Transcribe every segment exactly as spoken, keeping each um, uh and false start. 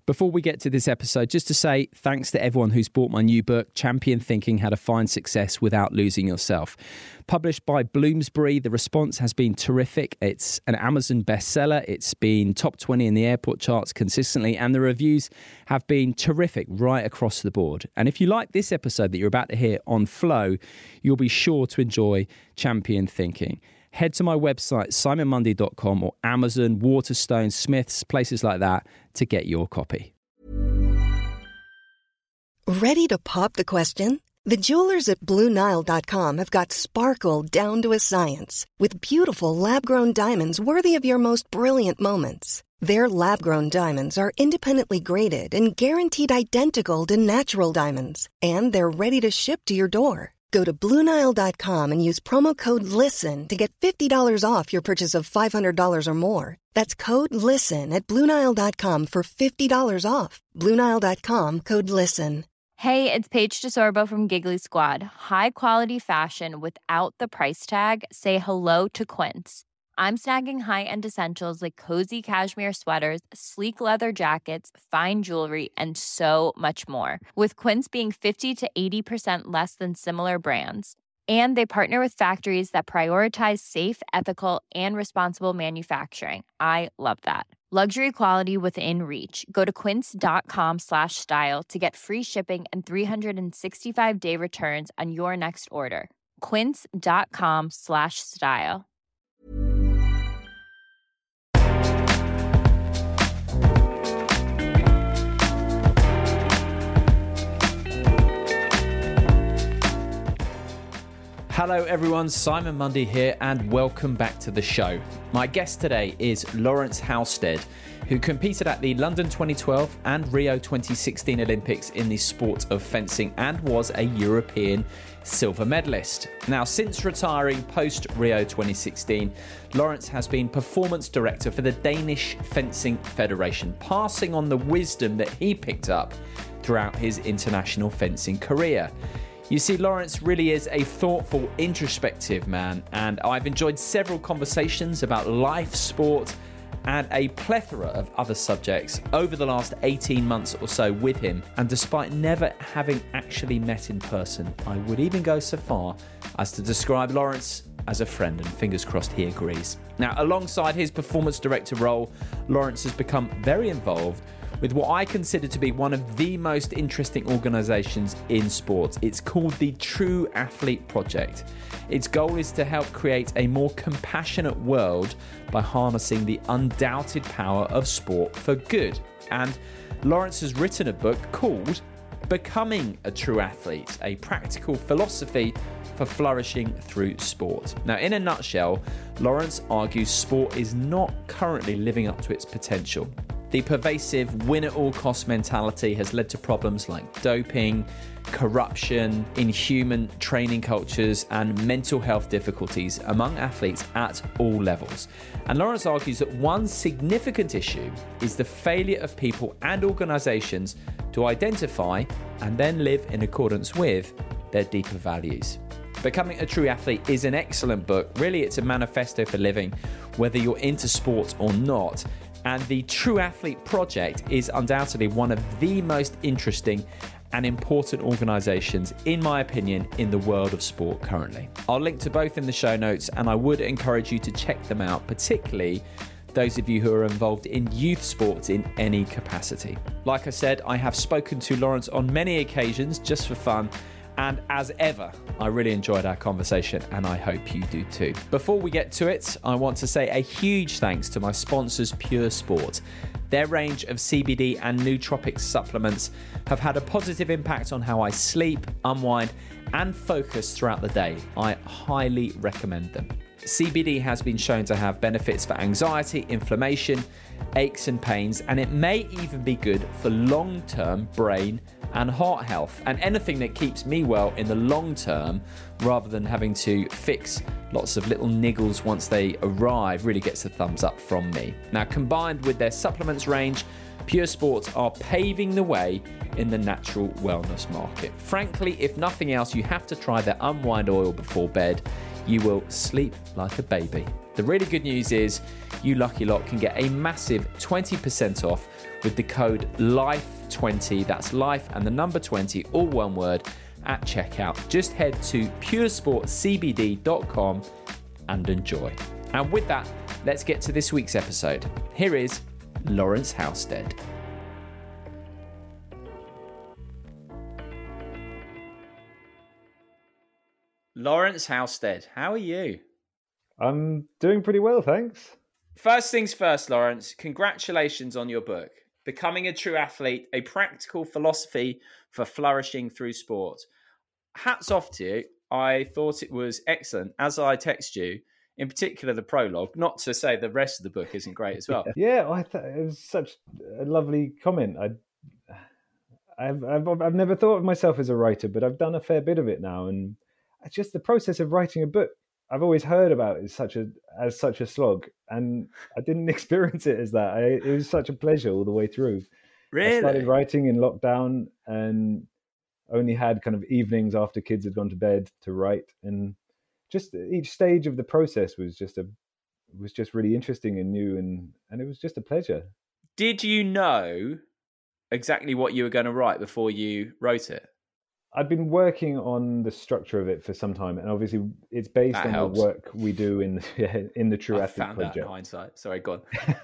Before we get to this episode, just to say thanks to everyone who's bought my new book, Champion Thinking: How to Find Success Without Losing Yourself. Published by Bloomsbury, the response has been terrific. It's an Amazon bestseller. It's been top twenty in the airport charts consistently, and the reviews have been terrific right across the board. And if you like this episode that you're about to hear on Flow, you'll be sure to enjoy Champion Thinking. Head to my website, simon mundy dot com, or Amazon, Waterstone, Smiths, places like that to get your copy. Ready to pop the question? The jewelers at Blue Nile dot com have got sparkle down to a science with beautiful lab-grown diamonds worthy of your most brilliant moments. Their lab-grown diamonds are independently graded and guaranteed identical to natural diamonds, and they're ready to ship to your door. Go to Blue Nile dot com and use promo code LISTEN to get fifty dollars off your purchase of five hundred dollars or more. That's code LISTEN at Blue Nile dot com for fifty dollars off. Blue Nile dot com, code LISTEN. Hey, it's Paige DeSorbo from Giggly Squad. High quality fashion without the price tag. Say hello to Quince. I'm snagging high-end essentials like cozy cashmere sweaters, sleek leather jackets, fine jewelry, and so much more. With Quince being fifty to eighty percent less than similar brands. And they partner with factories that prioritize safe, ethical, and responsible manufacturing. I love that. Luxury quality within reach. Go to quince.com slash style to get free shipping and three sixty-five day returns on your next order. Quince.com slash style. Hello everyone, Simon Mundy here and welcome back to the show. My guest today is Lawrence Halstead, who competed at the London twenty twelve and Rio twenty sixteen Olympics in the sport of fencing and was a European silver medalist. Now, since retiring post Rio twenty sixteen, Lawrence has been performance director for the Danish Fencing Federation, passing on the wisdom that he picked up throughout his international fencing career. You see, Lawrence really is a thoughtful, introspective man, and I've enjoyed several conversations about life, sport, and a plethora of other subjects over the last eighteen months or so with him. And despite never having actually met in person, I would even go so far as to describe Lawrence as a friend, and fingers crossed he agrees. Now, alongside his performance director role, Lawrence has become very involved with what I consider to be one of the most interesting organisations in sports. It's called the True Athlete Project. Its goal is to help create a more compassionate world by harnessing the undoubted power of sport for good. And Lawrence has written a book called Becoming a True Athlete, a practical philosophy for flourishing through sport. Now, in a nutshell, Lawrence argues sport is not currently living up to its potential. The pervasive win-at-all-cost mentality has led to problems like doping, corruption, inhuman training cultures, and mental health difficulties among athletes at all levels. And Lawrence argues that one significant issue is the failure of people and organisations to identify and then live in accordance with their deeper values. Becoming a True Athlete is an excellent book. Really, it's a manifesto for living, whether you're into sport or not. And the True Athlete Project is undoubtedly one of the most interesting and important organisations, in my opinion, in the world of sport currently. I'll link to both in the show notes, and I would encourage you to check them out, particularly those of you who are involved in youth sports in any capacity. Like I said, I have spoken to Lawrence on many occasions just for fun, and as ever, I really enjoyed our conversation, and I hope you do too. Before we get to it, I want to say a huge thanks to my sponsors, Pure Sport. Their range of C B D and nootropic supplements have had a positive impact on how I sleep, unwind, and focus throughout the day. I highly recommend them. C B D has been shown to have benefits for anxiety, inflammation, aches and pains, and it may even be good for long-term brain and heart health, and anything that keeps me well in the long term rather than having to fix lots of little niggles once they arrive really gets a thumbs up from me. Now, combined with their supplements range, Pure Sport are paving the way in the natural wellness market. Frankly, if nothing else, you have to try their Unwind Oil before bed. you will sleep like a baby. The really good news is you lucky lot can get a massive twenty percent off with the code life twenty. That's life and the number twenty, all one word, at checkout. Just head to pure sport c b d dot com and enjoy. And with that, let's get to this week's episode. Here is Lawrence Housestead. Lawrence Housestead, how are you? I'm doing pretty well, thanks. First things first, Lawrence, congratulations on your book, Becoming a True Athlete, A Practical Philosophy for Flourishing Through Sport. Hats off to you. I thought it was excellent. As I text you, in particular the prologue, not to say the rest of the book isn't great as well. Yeah, I thought it was such a lovely comment. I, I've, I've, I've never thought of myself as a writer, but I've done a fair bit of it now, and it's just the process of writing a book. I've always heard about it as such a as such a slog, and I didn't experience it as that. I, it was such a pleasure all the way through. Really? I started writing in lockdown and only had kind of evenings after kids had gone to bed to write, and just each stage of the process was just a was just really interesting and new, and and it was just a pleasure. Did you know exactly what you were going to write before you wrote it? I'd been working on the structure of it for some time, and obviously it's based that on helps. the work we do in in the True I Athlete found Project. that in hindsight. Sorry, go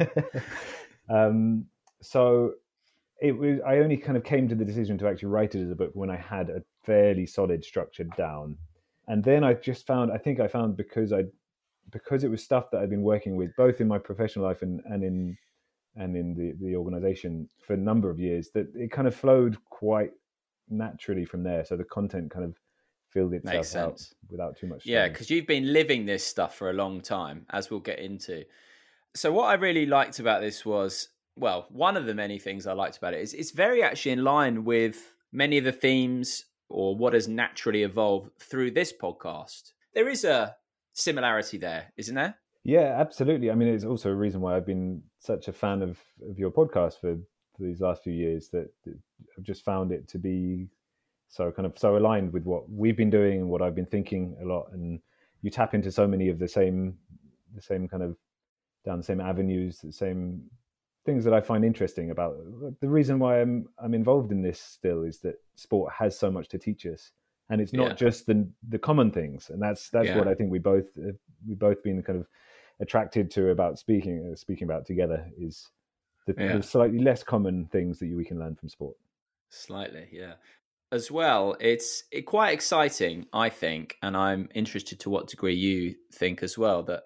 on. um, so it was. I only kind of came to the decision to actually write it as a book when I had a fairly solid structure down, and then I just found. I think I found because I because it was stuff that I'd been working with both in my professional life and, and in and in the the organization for a number of years, that it kind of flowed quite naturally from there. So the content kind of filled itself out without too much strain. Yeah, because you've been living this stuff for a long time, as we'll get into. So what I really liked about this was, well, one of the many things I liked about it is it's very actually in line with many of the themes or what has naturally evolved through this podcast. There is a similarity there, isn't there? Yeah, absolutely. I mean, it's also a reason why I've been such a fan of, of your podcast for, for these last few years, that I've just found it to be so kind of so aligned with what we've been doing and what I've been thinking a lot. And you tap into so many of the same, the same kind of down the same avenues, the same things that I find interesting about. The reason why I'm I'm involved in this still is that sport has so much to teach us, and it's not yeah. just the the common things. And that's that's yeah. what I think we both we both been kind of attracted to about speaking uh, speaking about together, is the, yeah. the slightly less common things that you, we can learn from sport. Slightly, yeah. As well, it's it quite exciting, I think, and I'm interested to what degree you think as well, that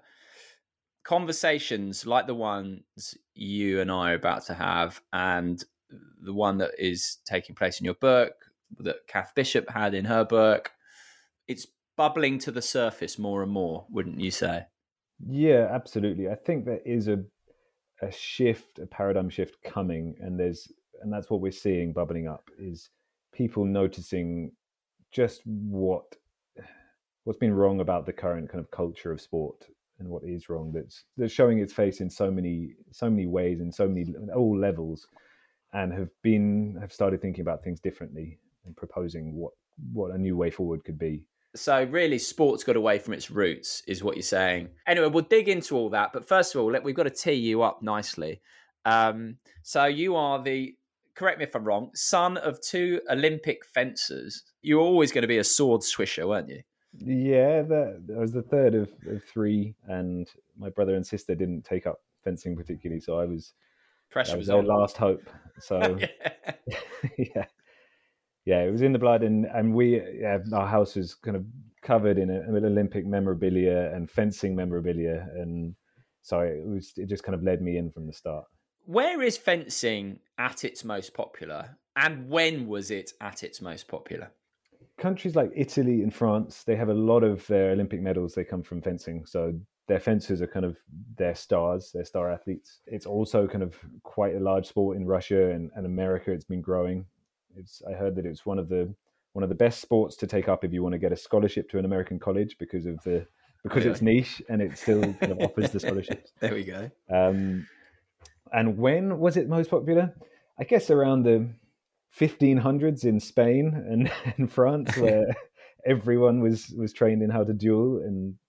conversations like the ones you and I are about to have, and the one that is taking place in your book, that Kath Bishop had in her book, it's bubbling to the surface more and more, wouldn't you say? Yeah, absolutely. I think there is a a shift, a paradigm shift coming, and there's and that's what we're seeing bubbling up, is people noticing just what what's been wrong about the current kind of culture of sport, and what is wrong that's that's showing its face in so many so many ways, in so many all levels, and have been have started thinking about things differently and proposing what what a new way forward could be. So really, sport's got away from its roots, is what you're saying. Anyway, we'll dig into all that. But first of all, let, we've got to tee you up nicely. Um, so you are the, correct me if I'm wrong, son of two Olympic fencers. You were always going to be a sword swisher, weren't you? Yeah, that, I was the third of, of three, and my brother and sister didn't take up fencing particularly, so I was, Pressure was was on. their last hope. So yeah. yeah. Yeah, it was in the blood, and, and we yeah, our house was kind of covered in, a, in Olympic memorabilia and fencing memorabilia, and so it was it just kind of led me in from the start. Where is fencing at its most popular, and when was it at its most popular? Countries like Italy and France, they have a lot of their Olympic medals. They come from fencing, so their fencers are kind of their stars, their star athletes. It's also kind of quite a large sport in Russia and, and America. It's been growing. It's, I heard that it's one of the one of the best sports to take up if you want to get a scholarship to an American college, because of the because oh, yeah. it's niche and it still kind of offers the scholarships. There we go. Um, and when was it most popular? I guess around the fifteen hundreds in Spain and, and France, where everyone was was trained in how to duel, and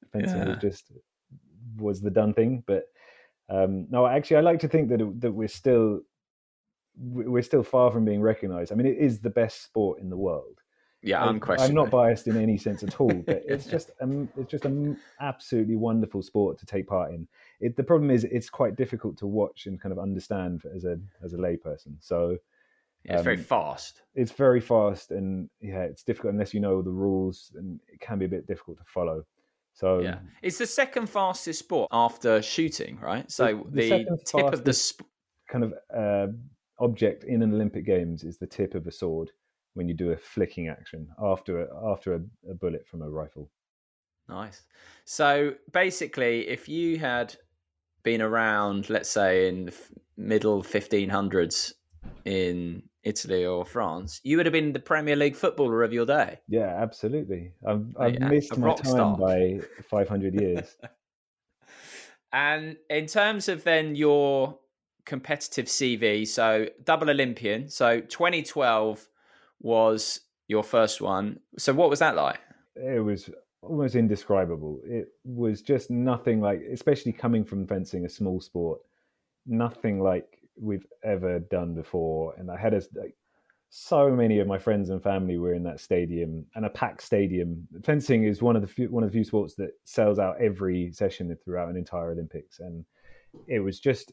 Fencing Yeah. was just was the done thing. But um, no, actually, I like to think that it, that we're still we're still far from being recognised. I mean, it is the best sport in the world. Yeah, I, unquestionably. I'm not biased in any sense at all, but it's just um, it's just an absolutely wonderful sport to take part in. It, the problem is it's quite difficult to watch and kind of understand as a as a layperson. So yeah, it's um, very fast. It's very fast, and yeah, it's difficult unless you know the rules, and it can be a bit difficult to follow. So yeah, it's the second fastest sport after shooting, right? So the, the, the tip of the sp- kind of uh, object in an Olympic Games is the tip of a sword when you do a flicking action after a, after a, a bullet from a rifle. Nice. So basically, if you had been around, let's say in the middle fifteen hundreds in Italy or France, you would have been the Premier League footballer of your day. Yeah, absolutely. I've, I've yeah, missed my time star. by five hundred years. And in terms of then your competitive C V, so double Olympian, so twenty twelve was your first one. So what was that like? It was almost indescribable. It was just nothing like, especially coming from fencing, a small sport, nothing like we've ever done before. And I had a, like, so many of my friends and family were in that stadium, and a packed stadium. Fencing is one of the few, one of the few sports that sells out every session throughout an entire Olympics. And it was just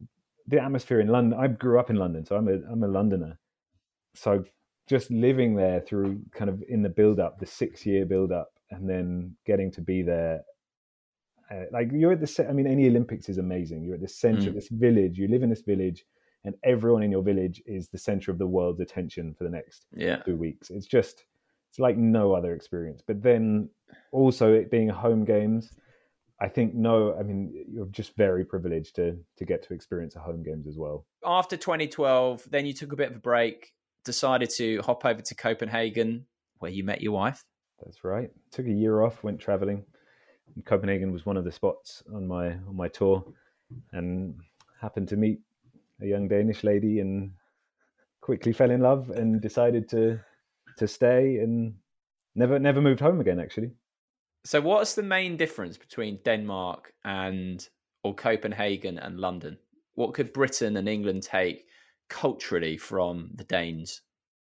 the atmosphere in London. I grew up in London, so I'm a, I'm a Londoner. So just living there through kind of in the build up, the six year build up, and then getting to be there. Uh, like you're at the, I mean, any Olympics is amazing. You're at the center mm. of this village. You live in this village, and everyone in your village is the center of the world's attention for the next yeah. two weeks. It's just, it's like no other experience. But then also it being home games, I think, no, I mean, you're just very privileged to to get to experience a home games as well. After twenty twelve, then you took a bit of a break, decided to hop over to Copenhagen, where you met your wife. That's right. Took a year off, went traveling. Copenhagen was one of the spots on my on my tour, and happened to meet a young Danish lady and quickly fell in love and decided to to stay and never never moved home again, actually. So what's the main difference between Denmark and or Copenhagen and London? What could Britain and England take culturally from the Danes?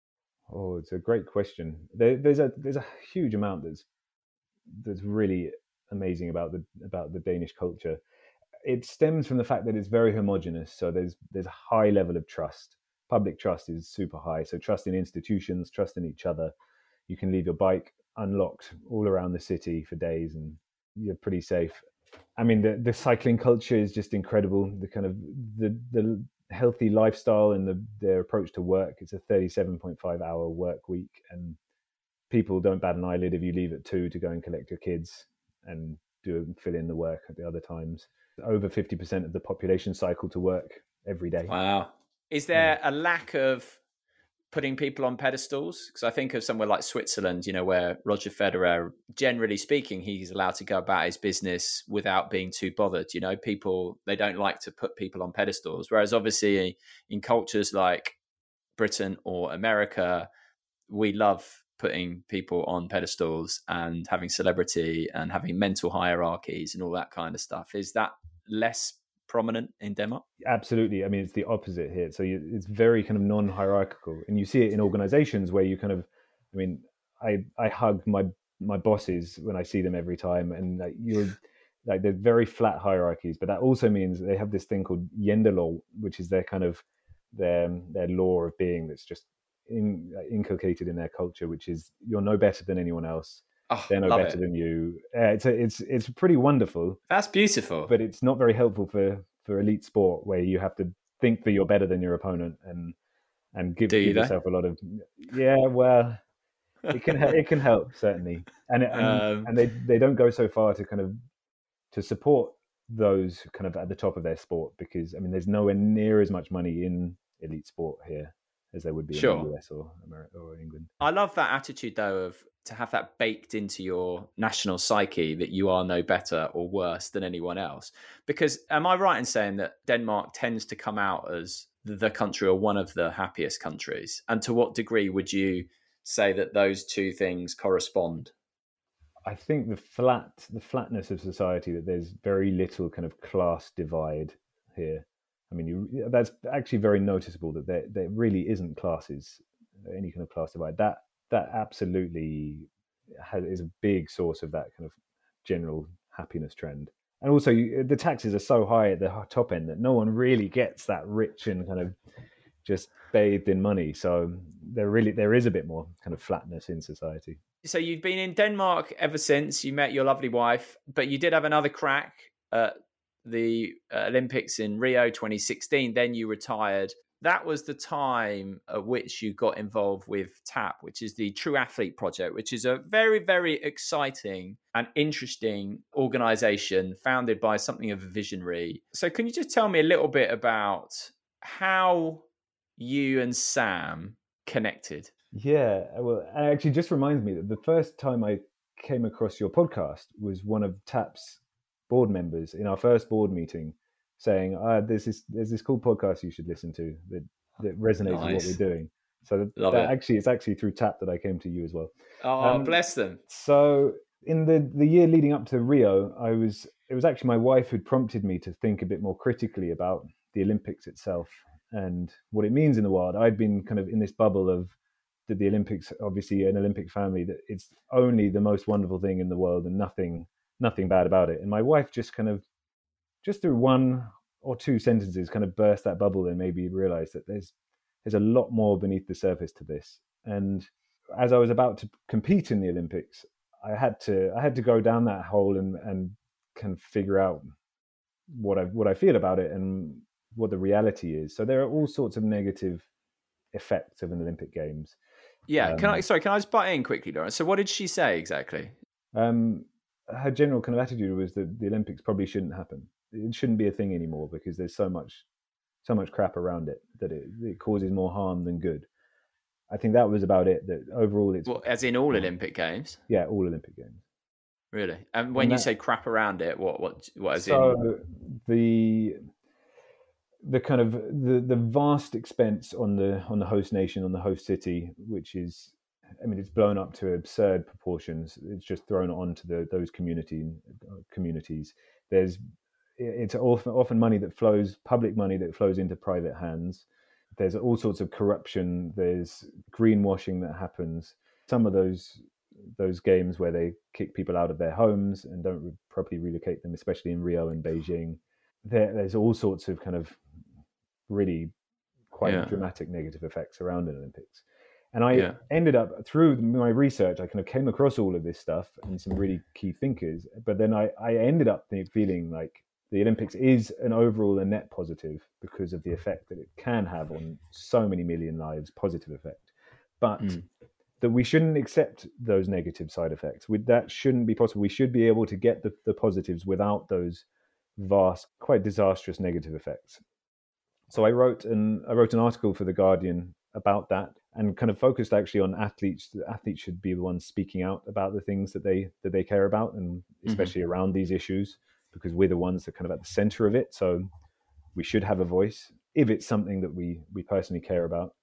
Oh, it's a great question. There, there's a there's a huge amount that's that's really amazing about the about the Danish culture. It stems from the fact that it's very homogenous. So there's there's a high level of trust. Public trust is super high. So trust in institutions, trust in each other. You can leave your bike unlocked all around the city for days, and you're pretty safe. I mean, the the cycling culture is just incredible. The kind of the the healthy lifestyle and the their approach to work. It's a thirty-seven point five hour work week, and people don't bat an eyelid if you leave at two to go and collect your kids and do fill in the work at the other times. Over fifty percent of the population cycle to work every day. Wow. Is there yeah. a lack of putting people on pedestals? Because I think of somewhere like Switzerland, you know, where Roger Federer, generally speaking, he's allowed to go about his business without being too bothered. You know, people, they don't like to put people on pedestals. Whereas obviously in cultures like Britain or America, we love putting people on pedestals and having celebrity and having mental hierarchies and all that kind of stuff. Is that less prominent in Denmark? Absolutely. I mean, it's the opposite here. So you, it's very kind of non-hierarchical, and you see it in organizations where you kind of, I mean, I I hug my my bosses when I see them every time, and like you're like they're very flat hierarchies, but that also means they have this thing called Jantelov, which is their kind of their their law of being that's just in, uh, inculcated in their culture, which is you're no better than anyone else. Oh, they're no better it. than you. Uh, it's a, it's it's pretty wonderful. That's beautiful, but it's not very helpful for, for elite sport, where you have to think that you're better than your opponent and and give, give yourself a lot of yeah. Well, it can it can help certainly, and and, um, and they they don't go so far to kind of to support those kind of at the top of their sport, because I mean there's nowhere near as much money in elite sport here as there would be sure. in the U S or America or England. I love that attitude though of to have that baked into your national psyche that you are no better or worse than anyone else. Because am I right in saying that Denmark tends to come out as the country or one of the happiest countries? And to what degree would you say that those two things correspond? I think the flat, the flatness of society, that there's very little kind of class divide here. I mean, you, that's actually very noticeable that there, there really isn't classes, any kind of class divide. That that absolutely has, is a big source of that kind of general happiness trend. And also, you, the taxes are so high at the top end that no one really gets that rich and kind of just bathed in money. So there really there is a bit more kind of flatness in society. So you've been in Denmark ever since you met your lovely wife, but you did have another crack at the Olympics in Rio twenty sixteen. Then you retired. That was the time at which you got involved with TAP, which is the True Athlete Project, which is a very, very exciting and interesting organization founded by something of a visionary. So can you just tell me a little bit about how you and Sam connected? Yeah, well, it actually just reminds me that the first time I came across your podcast was one of TAP's board members in our first board meeting saying, ah, there's this there's this cool podcast you should listen to that, that resonates nice. with what we're doing. So that, that it. actually it's actually through TAP that I came to you as well. Oh, um, bless them. So in the, the year leading up to Rio, I was it was actually my wife who'd prompted me to think a bit more critically about the Olympics itself and what it means in the world. I'd been kind of in this bubble of that the Olympics, obviously an Olympic family, that it's only the most wonderful thing in the world and nothing nothing bad about it. And my wife just kind of, just through one or two sentences, kind of burst that bubble and made me realize that there's there's a lot more beneath the surface to this. And as I was about to compete in the Olympics, I had to I had to go down that hole and and kind of figure out what I what I feel about it and what the reality is. So there are all sorts of negative effects of an Olympic Games. Yeah, um, can I sorry, can I just butt in quickly, Lawrence? So what did she say exactly? Um, her general kind of attitude was that the Olympics probably shouldn't happen. It shouldn't be a thing anymore because there's so much so much crap around it that it, it causes more harm than good. I think that was about it. That overall, it's well, as in all Olympic Games. Yeah, all Olympic Games. Really? And when and that, you say crap around it, what what what is so in the the kind of the the vast expense on the on the host nation, on the host city, which is, I mean, it's blown up to absurd proportions. It's just thrown onto the those community communities. There's it's often often money that flows, public money that flows into private hands. There's all sorts of corruption. There's greenwashing that happens. Some of those those games where they kick people out of their homes and don't re- properly relocate them, especially in Rio and Beijing. There, there's all sorts of kind of really quite yeah. dramatic negative effects around an Olympics. And I yeah. ended up, through my research, I kind of came across all of this stuff and some really key thinkers. But then I, I ended up feeling like the Olympics is an overall a net positive because of the effect that it can have on so many million lives, positive effect. But mm. that we shouldn't accept those negative side effects. We, that shouldn't be possible. We should be able to get the, the positives without those vast, quite disastrous negative effects. So I wrote an I wrote an article for The Guardian about that and kind of focused actually on athletes. The athletes should be the ones speaking out about the things that they that they care about, and especially mm-hmm. around these issues, because we're the ones that are kind of at the center of it. So we should have a voice if it's something that we we personally care about.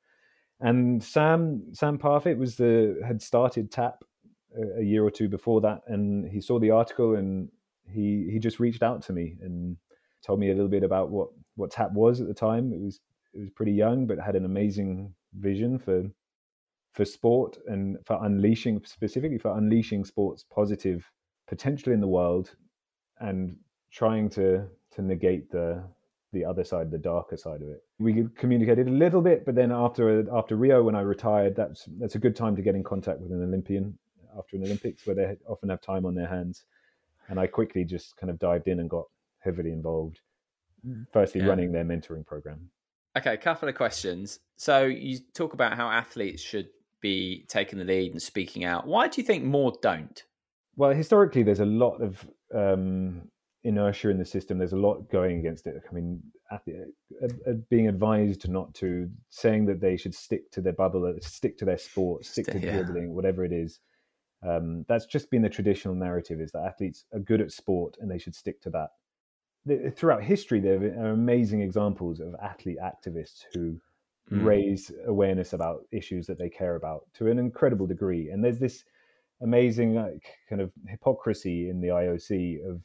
And Sam Sam Parfitt was the had started TAP a, a year or two before that, and he saw the article and he he just reached out to me and told me a little bit about what what TAP was at the time. It was it was pretty young, but had an amazing vision for for sport and for unleashing, specifically for unleashing sport's positive potential in the world and trying to to negate the the other side, the darker side of it. We communicated a little bit, but then after after Rio, when I retired, that's that's a good time to get in contact with an Olympian after an Olympics, where they often have time on their hands. And I quickly just kind of dived in and got heavily involved, firstly yeah. running their mentoring program. Okay, a couple of questions. So you talk about how athletes should be taking the lead and speaking out. Why do you think more don't? Well, historically, there's a lot of um, inertia in the system. There's a lot going against it. I mean, athlete, uh, uh, being advised not to, saying that they should stick to their bubble, stick to their sport, stick to yeah. dribbling, whatever it is. Um, that's just been the traditional narrative, is that athletes are good at sport and they should stick to that. The, throughout history, there are amazing examples of athlete activists who mm. raise awareness about issues that they care about to an incredible degree. And there's this amazing like, kind of hypocrisy in the I O C of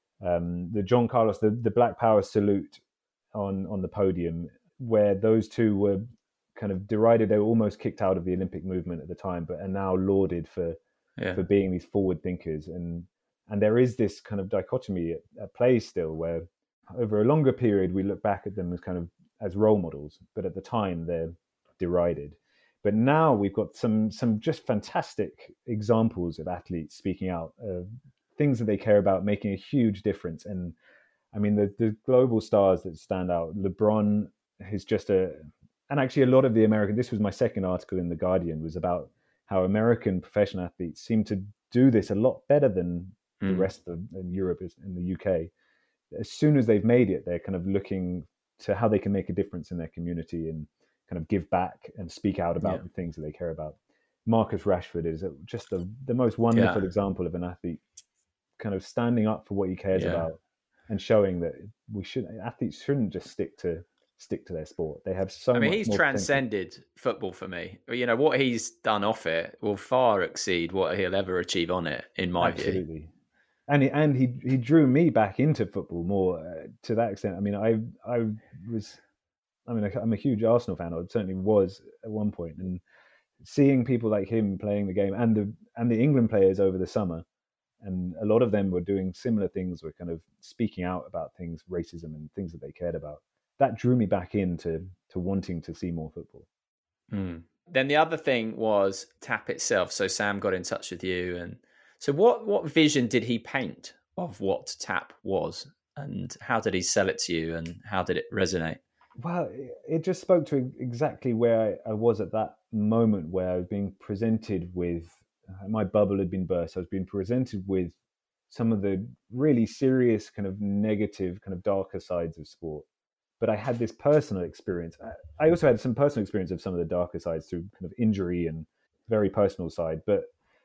um, the John Carlos, the, the Black Power salute on, on the podium, where those two were kind of derided. They were almost kicked out of the Olympic movement at the time, but are now lauded for yeah. for being these forward thinkers. And and there is this kind of dichotomy at, at play still, where over a longer period we look back at them as kind of as role models, but at the time they're derided. But now we've got some some just fantastic examples of athletes speaking out, uh, things that they care about, making a huge difference. And I mean, the, the global stars that stand out, LeBron is just a, and actually a lot of the American, this was my second article in The Guardian, was about how American professional athletes seem to do this a lot better than mm. the rest of in Europe and the U K. As soon as they've made it, they're kind of looking to how they can make a difference in their community and kind of give back and speak out about yeah. the things that they care about. Marcus Rashford is just the, the most wonderful yeah. example of an athlete kind of standing up for what he cares yeah. about and showing that we should athletes shouldn't just stick to stick to their sport. They have so I mean, much he's more transcended potential. Football for me. You know, what he's done off it will far exceed what he'll ever achieve on it, in my Absolutely. view. And he, and he he drew me back into football more uh, to that extent. I mean, I I was, I mean, I'm a huge Arsenal fan. I certainly was at one point, and seeing people like him playing the game, and the and the England players over the summer, and a lot of them were doing similar things, were kind of speaking out about things, racism and things that they cared about. That drew me back into to wanting to see more football. Mm. Then the other thing was TAP itself. So Sam got in touch with you, and so what what vision did he paint of what TAP was, and how did he sell it to you, and how did it resonate? Well, it just spoke to exactly where I was at that moment, where I was being presented with, my bubble had been burst. I was being presented with some of the really serious kind of negative, kind of darker sides of sport. But I had this personal experience. I also had some personal experience of some of the darker sides through kind of injury and very personal side. But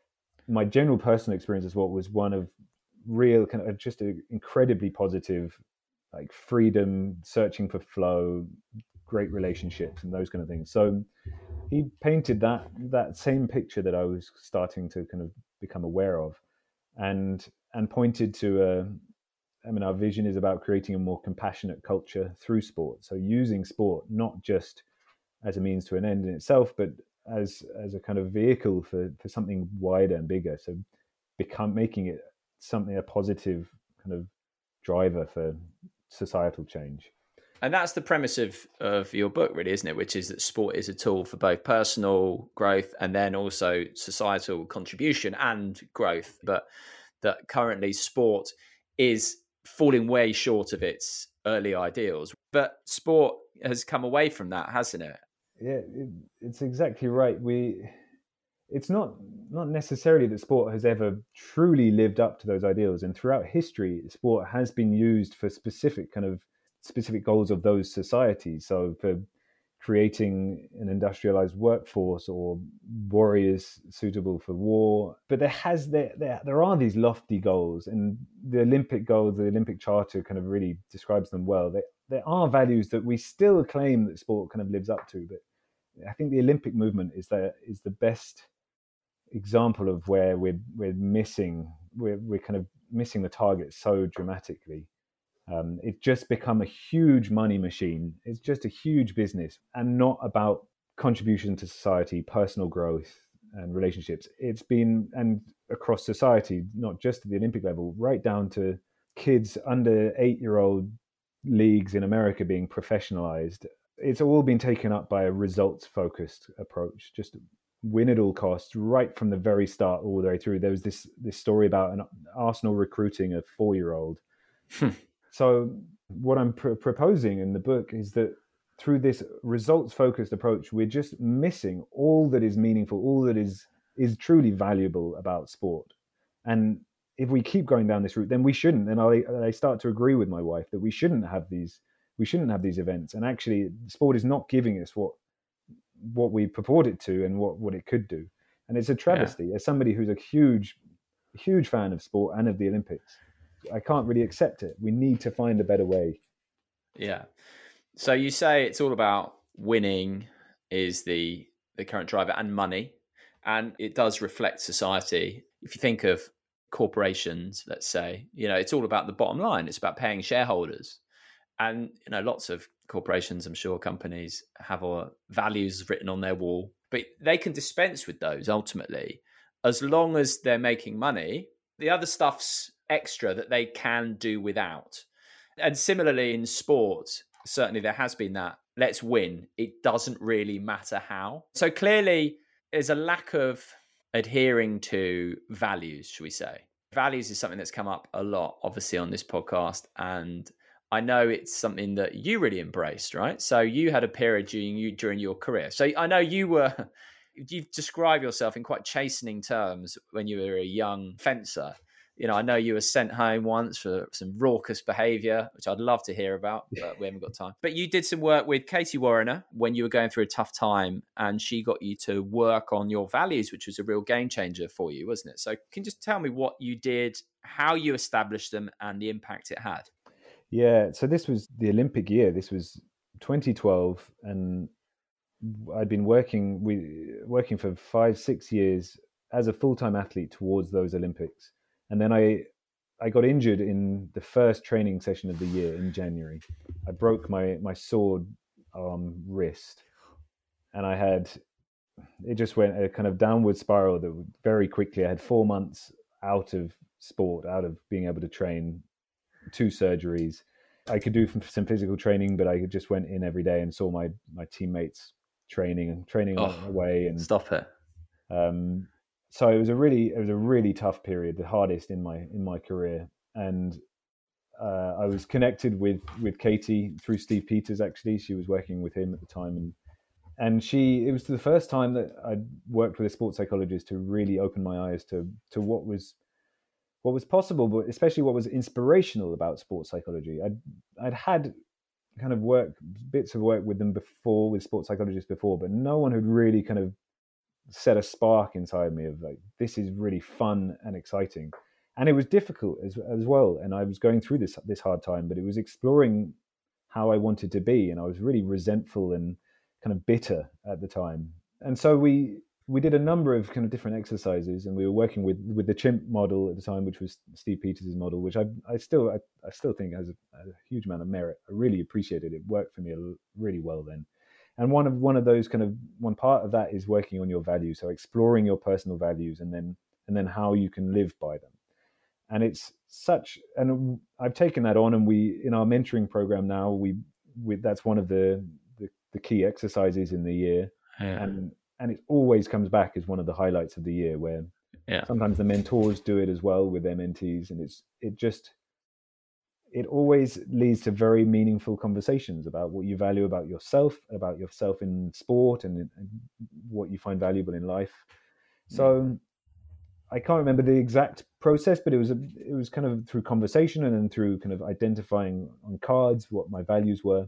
my general personal experience as well was one of real kind of just an incredibly positive, like freedom, searching for flow, great relationships and those kind of things. So he painted that that same picture that I was starting to kind of become aware of, and and pointed to a, I mean, our vision is about creating a more compassionate culture through sport. So using sport not just as a means to an end in itself, but as as a kind of vehicle for, for something wider and bigger. So become making it something, a positive kind of driver for societal change. And that's the premise of, of your book, really, isn't it? Which is that sport is a tool for both personal growth and then also societal contribution and growth. But that currently sport is falling way short of its early ideals. But sport has come away from that, hasn't it? Yeah, it, it's exactly right. We, it's not not necessarily that sport has ever truly lived up to those ideals. And throughout history, sport has been used for specific kind of specific goals of those societies. So for creating an industrialized workforce or warriors suitable for war. But there has there there, there are these lofty goals, and the Olympic goals, the Olympic Charter kind of really describes them well. There, there are values that we still claim that sport kind of lives up to, but I think the Olympic movement is the is the best example of where we're we're missing we're we're kind of missing the target so dramatically. Um, it's just become a huge money machine. It's just a huge business, and not about contribution to society, personal growth, and relationships. It's been, and across society, not just at the Olympic level, right down to kids under eight-year-old leagues in America being professionalized. It's all been taken up by a results-focused approach, just win at all costs, right from the very start all the way through. There was this this story about an Arsenal recruiting a four-year-old. So what I'm pr- proposing in the book is that through this results-focused approach, we're just missing all that is meaningful, all that is is truly valuable about sport. And if we keep going down this route, then we shouldn't. And I, I start to agree with my wife that we shouldn't have these we shouldn't have these events. And actually, sport is not giving us what what we purport it to and what, what it could do. And it's a travesty. Yeah. As somebody who's a huge, huge fan of sport and of the Olympics, I can't really accept it. We need to find a better way. Yeah. So you say it's all about winning is the the current driver, and money. And it does reflect society. If you think of corporations, let's say, you know, it's all about the bottom line. It's about paying shareholders. And, you know, lots of corporations, I'm sure companies have our values written on their wall, but they can dispense with those ultimately, as long as they're making money. The other stuff's extra that they can do without. And similarly in sport, certainly there has been that. Let's win. It doesn't really matter how. So clearly there's a lack of adhering to values, should we say. Values is something that's come up a lot, obviously, on this podcast. And I know it's something that you really embraced, right? So you had a period during, you, during your career. So I know you were, you've described yourself in quite chastening terms when you were a young fencer. You know, I know you were sent home once for some raucous behaviour, which I'd love to hear about, but we haven't got time. But you did some work with Katie Warriner when you were going through a tough time, and she got you to work on your values, which was a real game changer for you, wasn't it? So can you just tell me what you did, how you established them, and the impact it had? Yeah, so this was the Olympic year. This was twenty twelve, and I'd been working we working for five, six years as a full-time athlete towards those Olympics. And then I I got injured in the first training session of the year in January. I broke my, my sword arm wrist, and I had, it just went a kind of downward spiral that very quickly, I had four months out of sport, out of being able to train, two surgeries. I could do some physical training, but I just went in every day and saw my, my teammates training and training oh, away. And stop it. Um, So it was a really, it was a really tough period, the hardest in my in my career. And uh, I was connected with with Katie through Steve Peters. Actually, she was working with him at the time, and and she, it was the first time that I'd worked with a sports psychologist to really open my eyes to to what was what was possible, but especially what was inspirational about sports psychology. I'd I'd had kind of work bits of work with them before, with sports psychologists before, but no one had really kind of set a spark inside me of like, this is really fun and exciting. And it was difficult as as well. And I was going through this this hard time, but it was exploring how I wanted to be. And I was really resentful and kind of bitter at the time. And so we we did a number of kind of different exercises, and we were working with with the chimp model at the time, which was Steve Peters' model, which I I still I, I still think has a, a huge amount of merit. I really appreciated it. It worked for me really well then. And one of one of those kind of one part of that is working on your values, so exploring your personal values, and then and then how you can live by them. And it's such, and I've taken that on, and we in our mentoring program now, we, we that's one of the, the the key exercises in the year, yeah. and and it always comes back as one of the highlights of the year, where yeah. sometimes the mentors do it as well with their mentees, and it's it just. It always leads to very meaningful conversations about what you value about yourself, about yourself in sport, and, and what you find valuable in life. So mm. I can't remember the exact process, but it was a, it was kind of through conversation, and then through kind of identifying on cards what my values were,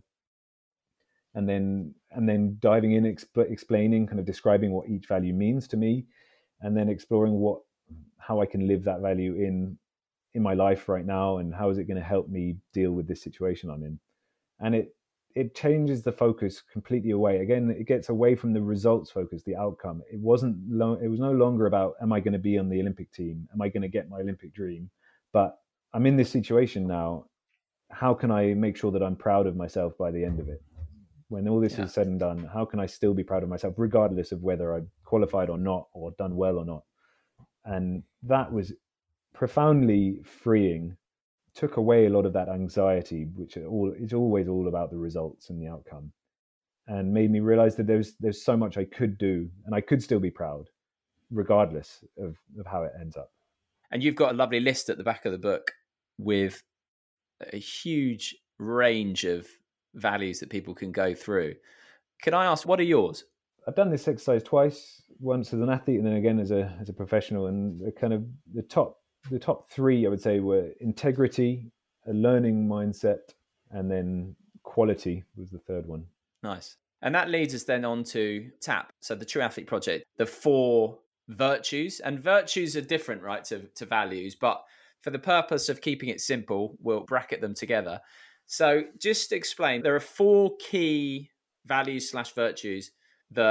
and then and then diving in, exp- explaining, kind of describing what each value means to me, and then exploring what how I can live that value in. in my life right now, and how is it going to help me deal with this situation I'm in. And it it changes the focus completely away. Again, it gets away from the results focus, the outcome. It wasn't lo- it was no longer about, am I going to be on the Olympic team? Am I going to get my Olympic dream? But I'm in this situation now. How can I make sure that I'm proud of myself by the end of it? When all this yeah. is said and done, how can I still be proud of myself, regardless of whether I qualified or not, or done well or not? And that was profoundly freeing, took away a lot of that anxiety, which are all it's always all about the results and the outcome, and made me realize that there's there's so much I could do, and I could still be proud, regardless of, of how it ends up. And you've got a lovely list at the back of the book with a huge range of values that people can go through. Can I ask, what are yours? I've done this exercise twice, once as an athlete and then again as a as a professional, and the kind of the top The top three, I would say, were integrity, a learning mindset, and then quality was the third one. Nice. And that leads us then on to TAP, so the True Athlete Project, the four virtues. And virtues are different, right, to, to values, but for the purpose of keeping it simple, we'll bracket them together. So just explain, there are four key values slash virtues that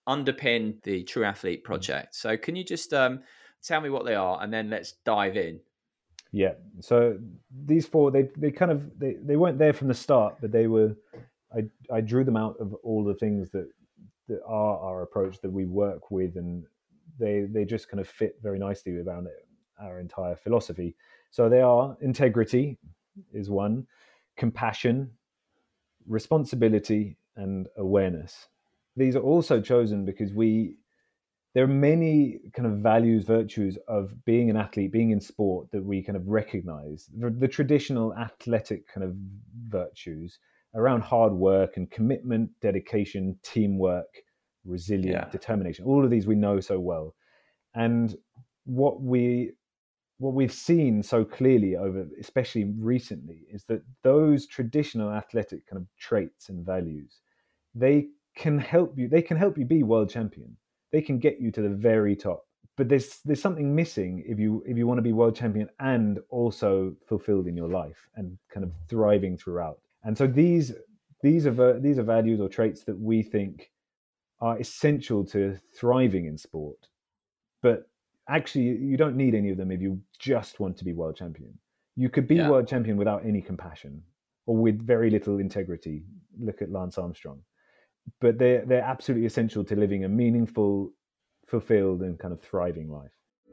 underpin the True Athlete project. So can you just um, tell me what they are, and then let's dive in? Yeah. So these four, they they kind of they, they weren't there from the start, but they were. I I drew them out of all the things that that are our approach that we work with, and they they just kind of fit very nicely around it, our entire philosophy. So they are: integrity is one, compassion, responsibility, and awareness. These are also chosen because we there are many kind of values, virtues of being an athlete, being in sport that we kind of recognize. The, the traditional athletic kind of virtues around hard work and commitment, dedication, teamwork, resilience, Yeah. determination. All of these we know so well. And what we what we've seen so clearly over, especially recently, is that those traditional athletic kind of traits and values, they can help you. They can help you be world champion. They can get you to the very top. But there's there's something missing if you if you want to be world champion and also fulfilled in your life and kind of thriving throughout. And so these these are these are values or traits that we think are essential to thriving in sport. But actually, you don't need any of them if you just want to be world champion. You could be Yeah. world champion without any compassion or with very little integrity. Look at Lance Armstrong. But they're, they're absolutely essential to living a meaningful, fulfilled, and kind of thriving life.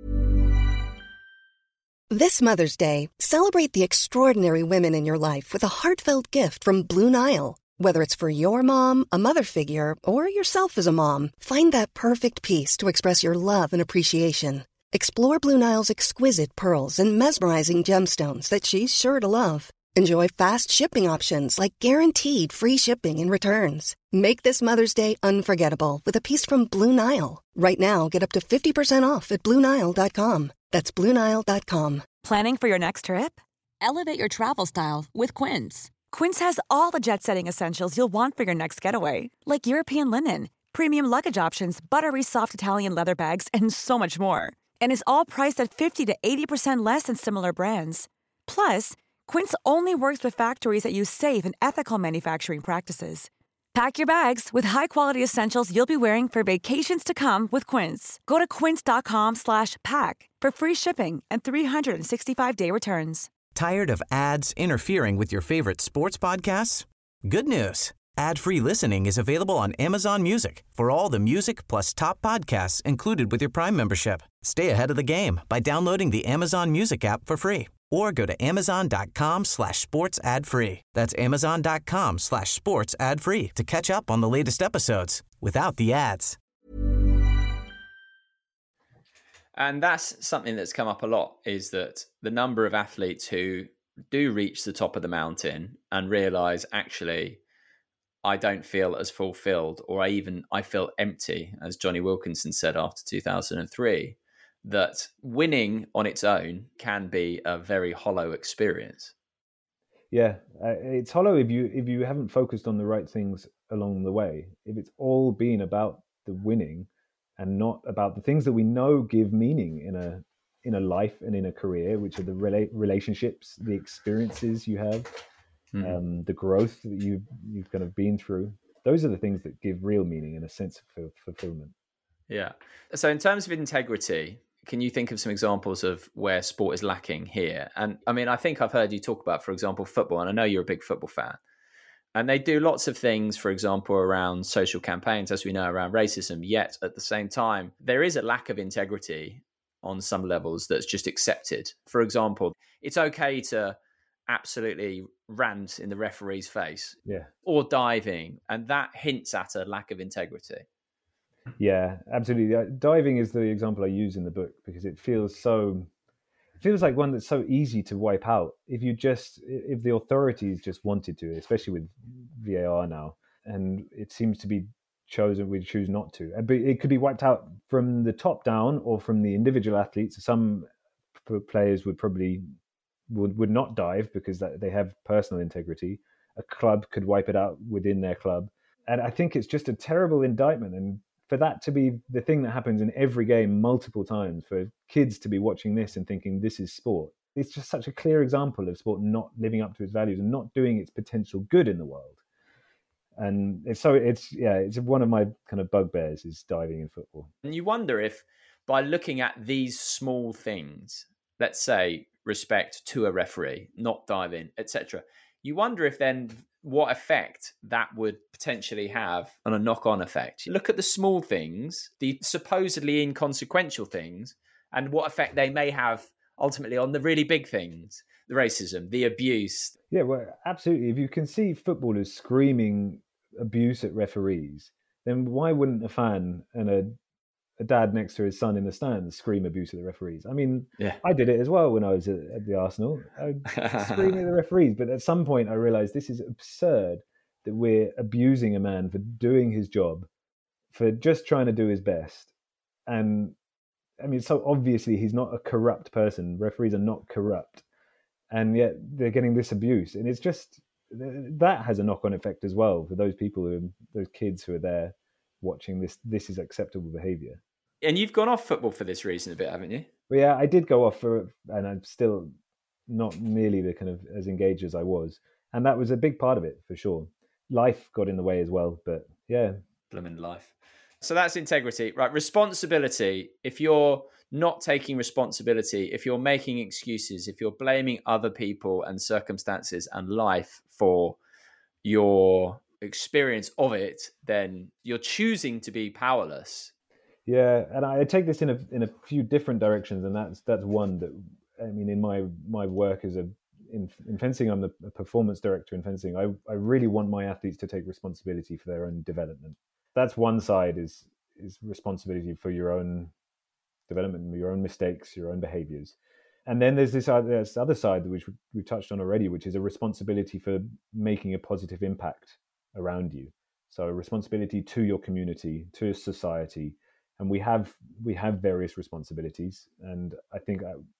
This Mother's Day, celebrate the extraordinary women in your life with a heartfelt gift from Blue Nile. Whether it's for your mom, a mother figure, or yourself as a mom, find that perfect piece to express your love and appreciation. Explore Blue Nile's exquisite pearls and mesmerizing gemstones that she's sure to love. Enjoy fast shipping options like guaranteed free shipping and returns. Make this Mother's Day unforgettable with a piece from Blue Nile. Right now, get up to fifty percent off at Blue Nile dot com. That's Blue Nile dot com. Planning for your next trip? Elevate your travel style with Quince. Quince has all the jet-setting essentials you'll want for your next getaway, like European linen, premium luggage options, buttery soft Italian leather bags, and so much more. And is all priced at fifty to eighty percent less than similar brands. Plus, Quince only works with factories that use safe and ethical manufacturing practices. Pack your bags with high-quality essentials you'll be wearing for vacations to come with Quince. Go to quince.com slash pack for free shipping and three sixty-five day returns. Tired of ads interfering with your favorite sports podcasts? Good news. Ad-free listening is available on Amazon Music for all the music plus top podcasts included with your Prime membership. Stay ahead of the game by downloading the Amazon Music app for free or go to amazon.com slash sports ad free. That's amazon.com slash sports ad free to catch up on the latest episodes without the ads. And that's something that's come up a lot, is that the number of athletes who do reach the top of the mountain and realize, actually, I don't feel as fulfilled, or I even I feel empty, as Jonny Wilkinson said after two thousand three, that winning on its own can be a very hollow experience. Yeah, uh, it's hollow if you if you haven't focused on the right things along the way. If it's all been about the winning and not about the things that we know give meaning in a in a life and in a career, which are the rela- relationships, the experiences you have, mm-hmm. um, the growth that you you've kind of been through. Those are the things that give real meaning and a sense of fulfillment. Yeah. So in terms of integrity, can you think of some examples of where sport is lacking here? And I mean, I think I've heard you talk about, for example, football, and I know you're a big football fan. And they do lots of things, for example, around social campaigns, as we know, around racism. Yet at the same time, there is a lack of integrity on some levels that's just accepted. For example, it's okay to absolutely rant in the referee's face, yeah, or diving, and that hints at a lack of integrity. Yeah, absolutely. Diving is the example I use in the book because it feels so, it feels like one that's so easy to wipe out. If you just, if the authorities just wanted to, especially with V A R now, and it seems to be chosen, we choose not to. But it could be wiped out from the top down or from the individual athletes. Some players would probably, would, would not dive because they have personal integrity. A club could wipe it out within their club. And I think it's just a terrible indictment. And for that to be the thing that happens in every game multiple times, for kids to be watching this and thinking this is sport, it's just such a clear example of sport not living up to its values and not doing its potential good in the world. And it's so it's yeah, it's one of my kind of bugbears is diving in football. And you wonder if by looking at these small things, let's say respect to a referee, not diving, et cetera, you wonder if then what effect that would potentially have on a knock-on effect. You look at the small things, the supposedly inconsequential things, and what effect they may have ultimately on the really big things, the racism, the abuse. Yeah, well, absolutely. If you can see footballers screaming abuse at referees, then why wouldn't a fan and a, a dad next to his son in the stands scream abuse at the referees? I mean, yeah. I did it as well when I was at, at the Arsenal. I screamed at the referees, but at some point I realised this is absurd that we're abusing a man for doing his job, for just trying to do his best. And I mean, so obviously he's not a corrupt person. Referees are not corrupt. And yet they're getting this abuse. And it's just, that has a knock-on effect as well for those people, who, those kids who are there watching this. This is acceptable behaviour. And you've gone off football for this reason a bit, haven't you? But yeah, I did go off for, and I'm still not nearly the kind of as engaged as I was. And that was a big part of it, for sure. Life got in the way as well, but yeah. Blooming life. So that's integrity, right? Responsibility. If you're not taking responsibility, if you're making excuses, if you're blaming other people and circumstances and life for your experience of it, then you're choosing to be powerless. Yeah, and I take this in a in a few different directions, and that's that's one that, I mean, in my my work as a in, in fencing, I'm the performance director in fencing. I I really want my athletes to take responsibility for their own development. That's one side, is is responsibility for your own development, your own mistakes, your own behaviors. And then there's this other, this other side, which we've touched on already, which is a responsibility for making a positive impact around you. So a responsibility to your community, to society. And we have we have various responsibilities. And I think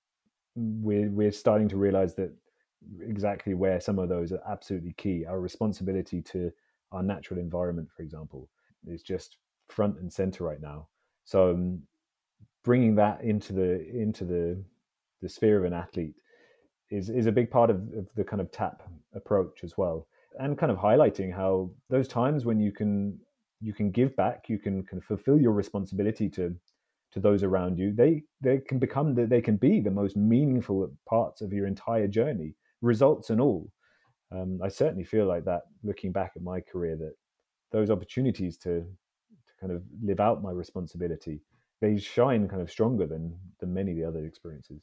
we're, we're starting to realize that exactly where some of those are absolutely key. Our responsibility to our natural environment, for example, is just front and center right now. So um, bringing that into the into the the sphere of an athlete is is a big part of, of the kind of TAP approach as well, and kind of highlighting how those times when you can you can give back, you can, can fulfill your responsibility to to those around you. They they can become the, they can be the most meaningful parts of your entire journey, results and all. Um, I certainly feel like that looking back at my career, that those opportunities to to kind of live out my responsibility, they shine kind of stronger than than many of the other experiences.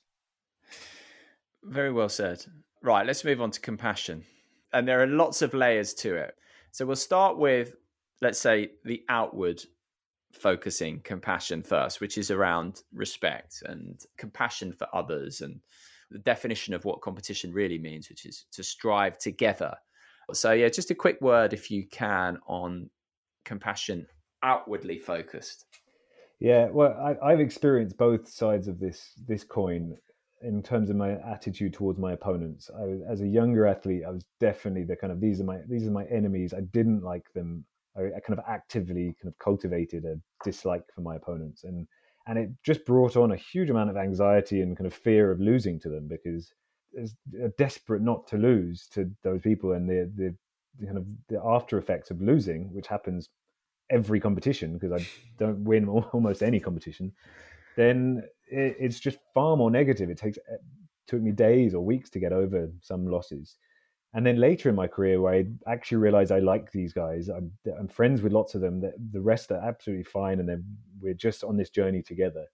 Very well said. Right, let's move on to compassion. And there are lots of layers to it. So we'll start with, let's say, the outward focusing compassion first, which is around respect and compassion for others, and the definition of what competition really means, which is to strive together. So yeah, just a quick word, if you can, on compassion outwardly focused. Yeah, well, I, I've experienced both sides of this this coin in terms of my attitude towards my opponents. I was, as a younger athlete, I was definitely the kind of these are my these are my enemies. I didn't like them. I, I kind of actively kind of cultivated a dislike for my opponents, and and it just brought on a huge amount of anxiety and kind of fear of losing to them, because it's desperate not to lose to those people, and the the, the kind of the after effects of losing, which happens every competition, because I don't win almost any competition, then it, it's just far more negative. It takes it took me days or weeks to get over some losses. And then later in my career, where I actually realized I like these guys, I'm, I'm friends with lots of them, the, the rest are absolutely fine, and then we're just on this journey together.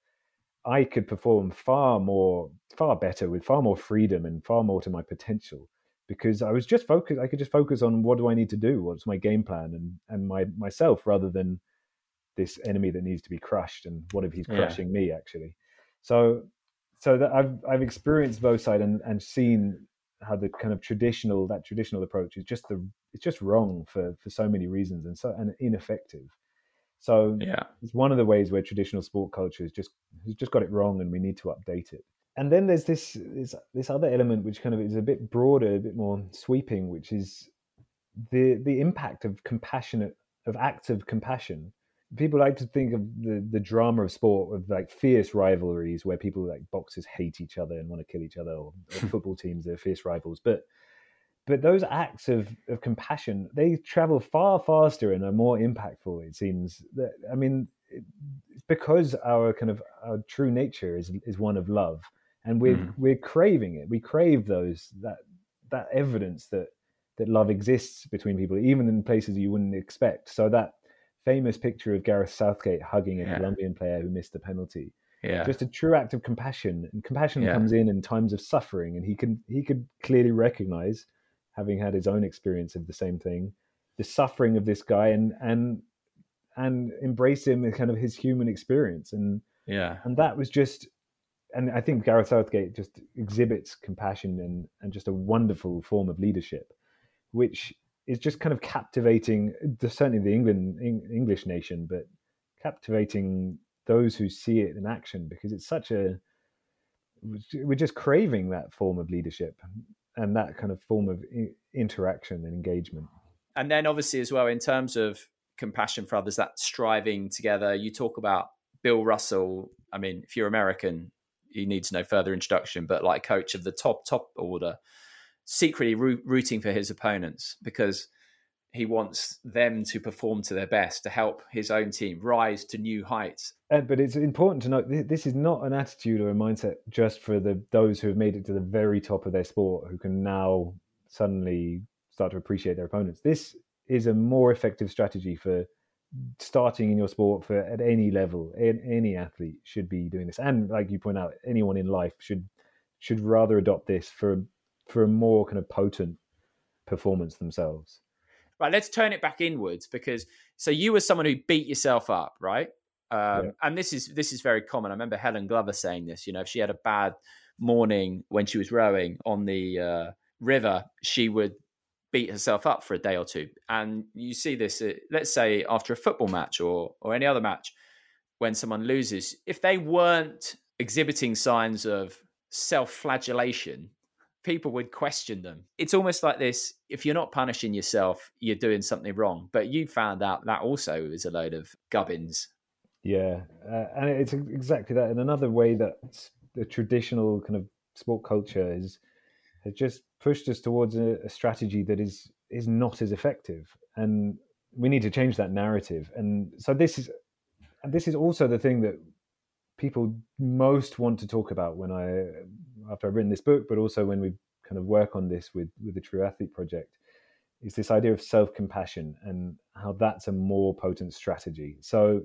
I could perform far more, far better, with far more freedom and far more to my potential, because I was just focused. I could just focus on what do I need to do, what's my game plan, and and my myself, rather than this enemy that needs to be crushed, and what if he's crushing yeah. me actually. So so that I've I've experienced both sides, and, and seen how the kind of traditional that traditional approach is just the it's just wrong for for so many reasons, and so and ineffective. So yeah, it's one of the ways where traditional sport culture has just has just got it wrong, and we need to update it. And then there's this this this other element which kind of is a bit broader, a bit more sweeping, which is the the impact of compassionate of acts of compassion. People like to think of the, the drama of sport, of like fierce rivalries where people like boxers hate each other and want to kill each other, or, or football teams, they're fierce rivals. But but those acts of, of compassion, they travel far faster and are more impactful, it seems. That, I mean, it's because our kind of our true nature is is one of love, and we're mm. we're craving it. We crave those that that evidence that that love exists between people, even in places you wouldn't expect. So that famous picture of Gareth Southgate hugging a yeah. Colombian player who missed the penalty. Yeah. Just a true act of compassion. And compassion yeah. comes in in times of suffering, and he can he could clearly recognize, having had his own experience of the same thing, the suffering of this guy, and and and embrace him as kind of his human experience. And yeah. And that was just, and I think Gareth Southgate just exhibits compassion and, and just a wonderful form of leadership, which is just kind of captivating, certainly the England English nation, but captivating those who see it in action, because it's such a, we're just craving that form of leadership and that kind of form of interaction and engagement. And then obviously as well, in terms of compassion for others, that striving together, you talk about Bill Russell. I mean, if you're American, he needs no further introduction, but like coach of the top, top order, secretly root, rooting for his opponents because he wants them to perform to their best to help his own team rise to new heights. And, but it's important to note, this is not an attitude or a mindset just for the those who have made it to the very top of their sport, who can now suddenly start to appreciate their opponents. This is a more effective strategy for starting in your sport for at any level. Any athlete should be doing this. And like you point out, anyone in life should should rather adopt this for for a more kind of potent performance themselves. Right, let's turn it back inwards, because so you were someone who beat yourself up, right? Um, yeah. And this is this is very common. I remember Helen Glover saying this. You know, if she had a bad morning when she was rowing on the uh, river, she would beat herself up for a day or two. And you see this, uh, let's say after a football match or or any other match, when someone loses, if they weren't exhibiting signs of self-flagellation, people would question them. It's almost like this, if you're not punishing yourself, you're doing something wrong. But you found out that also is a load of gubbins. Yeah, uh, and it's exactly that. And another way that the traditional kind of sport culture is has just pushed us towards a, a strategy that is is not as effective. And we need to change that narrative. And so this is and this is also the thing that people most want to talk about when I, after I've written this book, but also when we kind of work on this with, with the True Athlete Project, is this idea of self-compassion and how that's a more potent strategy. So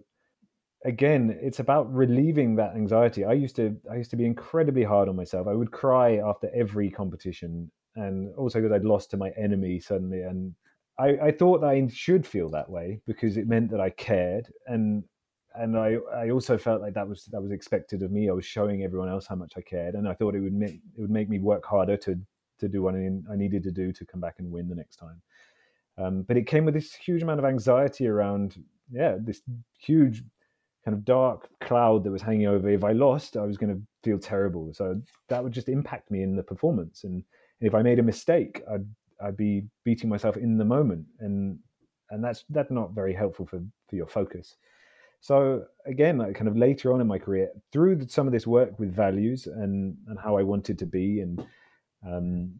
again, it's about relieving that anxiety. I used to, I used to be incredibly hard on myself. I would cry after every competition, and also because I'd lost to my enemy suddenly. And I, I thought that I should feel that way because it meant that I cared. And And I, I also felt like that was that was expected of me. I was showing everyone else how much I cared, and I thought it would make it would make me work harder to to do what I needed to do to come back and win the next time. Um, but it came with this huge amount of anxiety around, yeah, this huge kind of dark cloud that was hanging over. If I lost, I was going to feel terrible. So that would just impact me in the performance. And if I made a mistake, I'd I'd be beating myself in the moment, and and that's that's not very helpful for for your focus. So again, like kind of later on in my career, through some of this work with values and, and how I wanted to be, and um,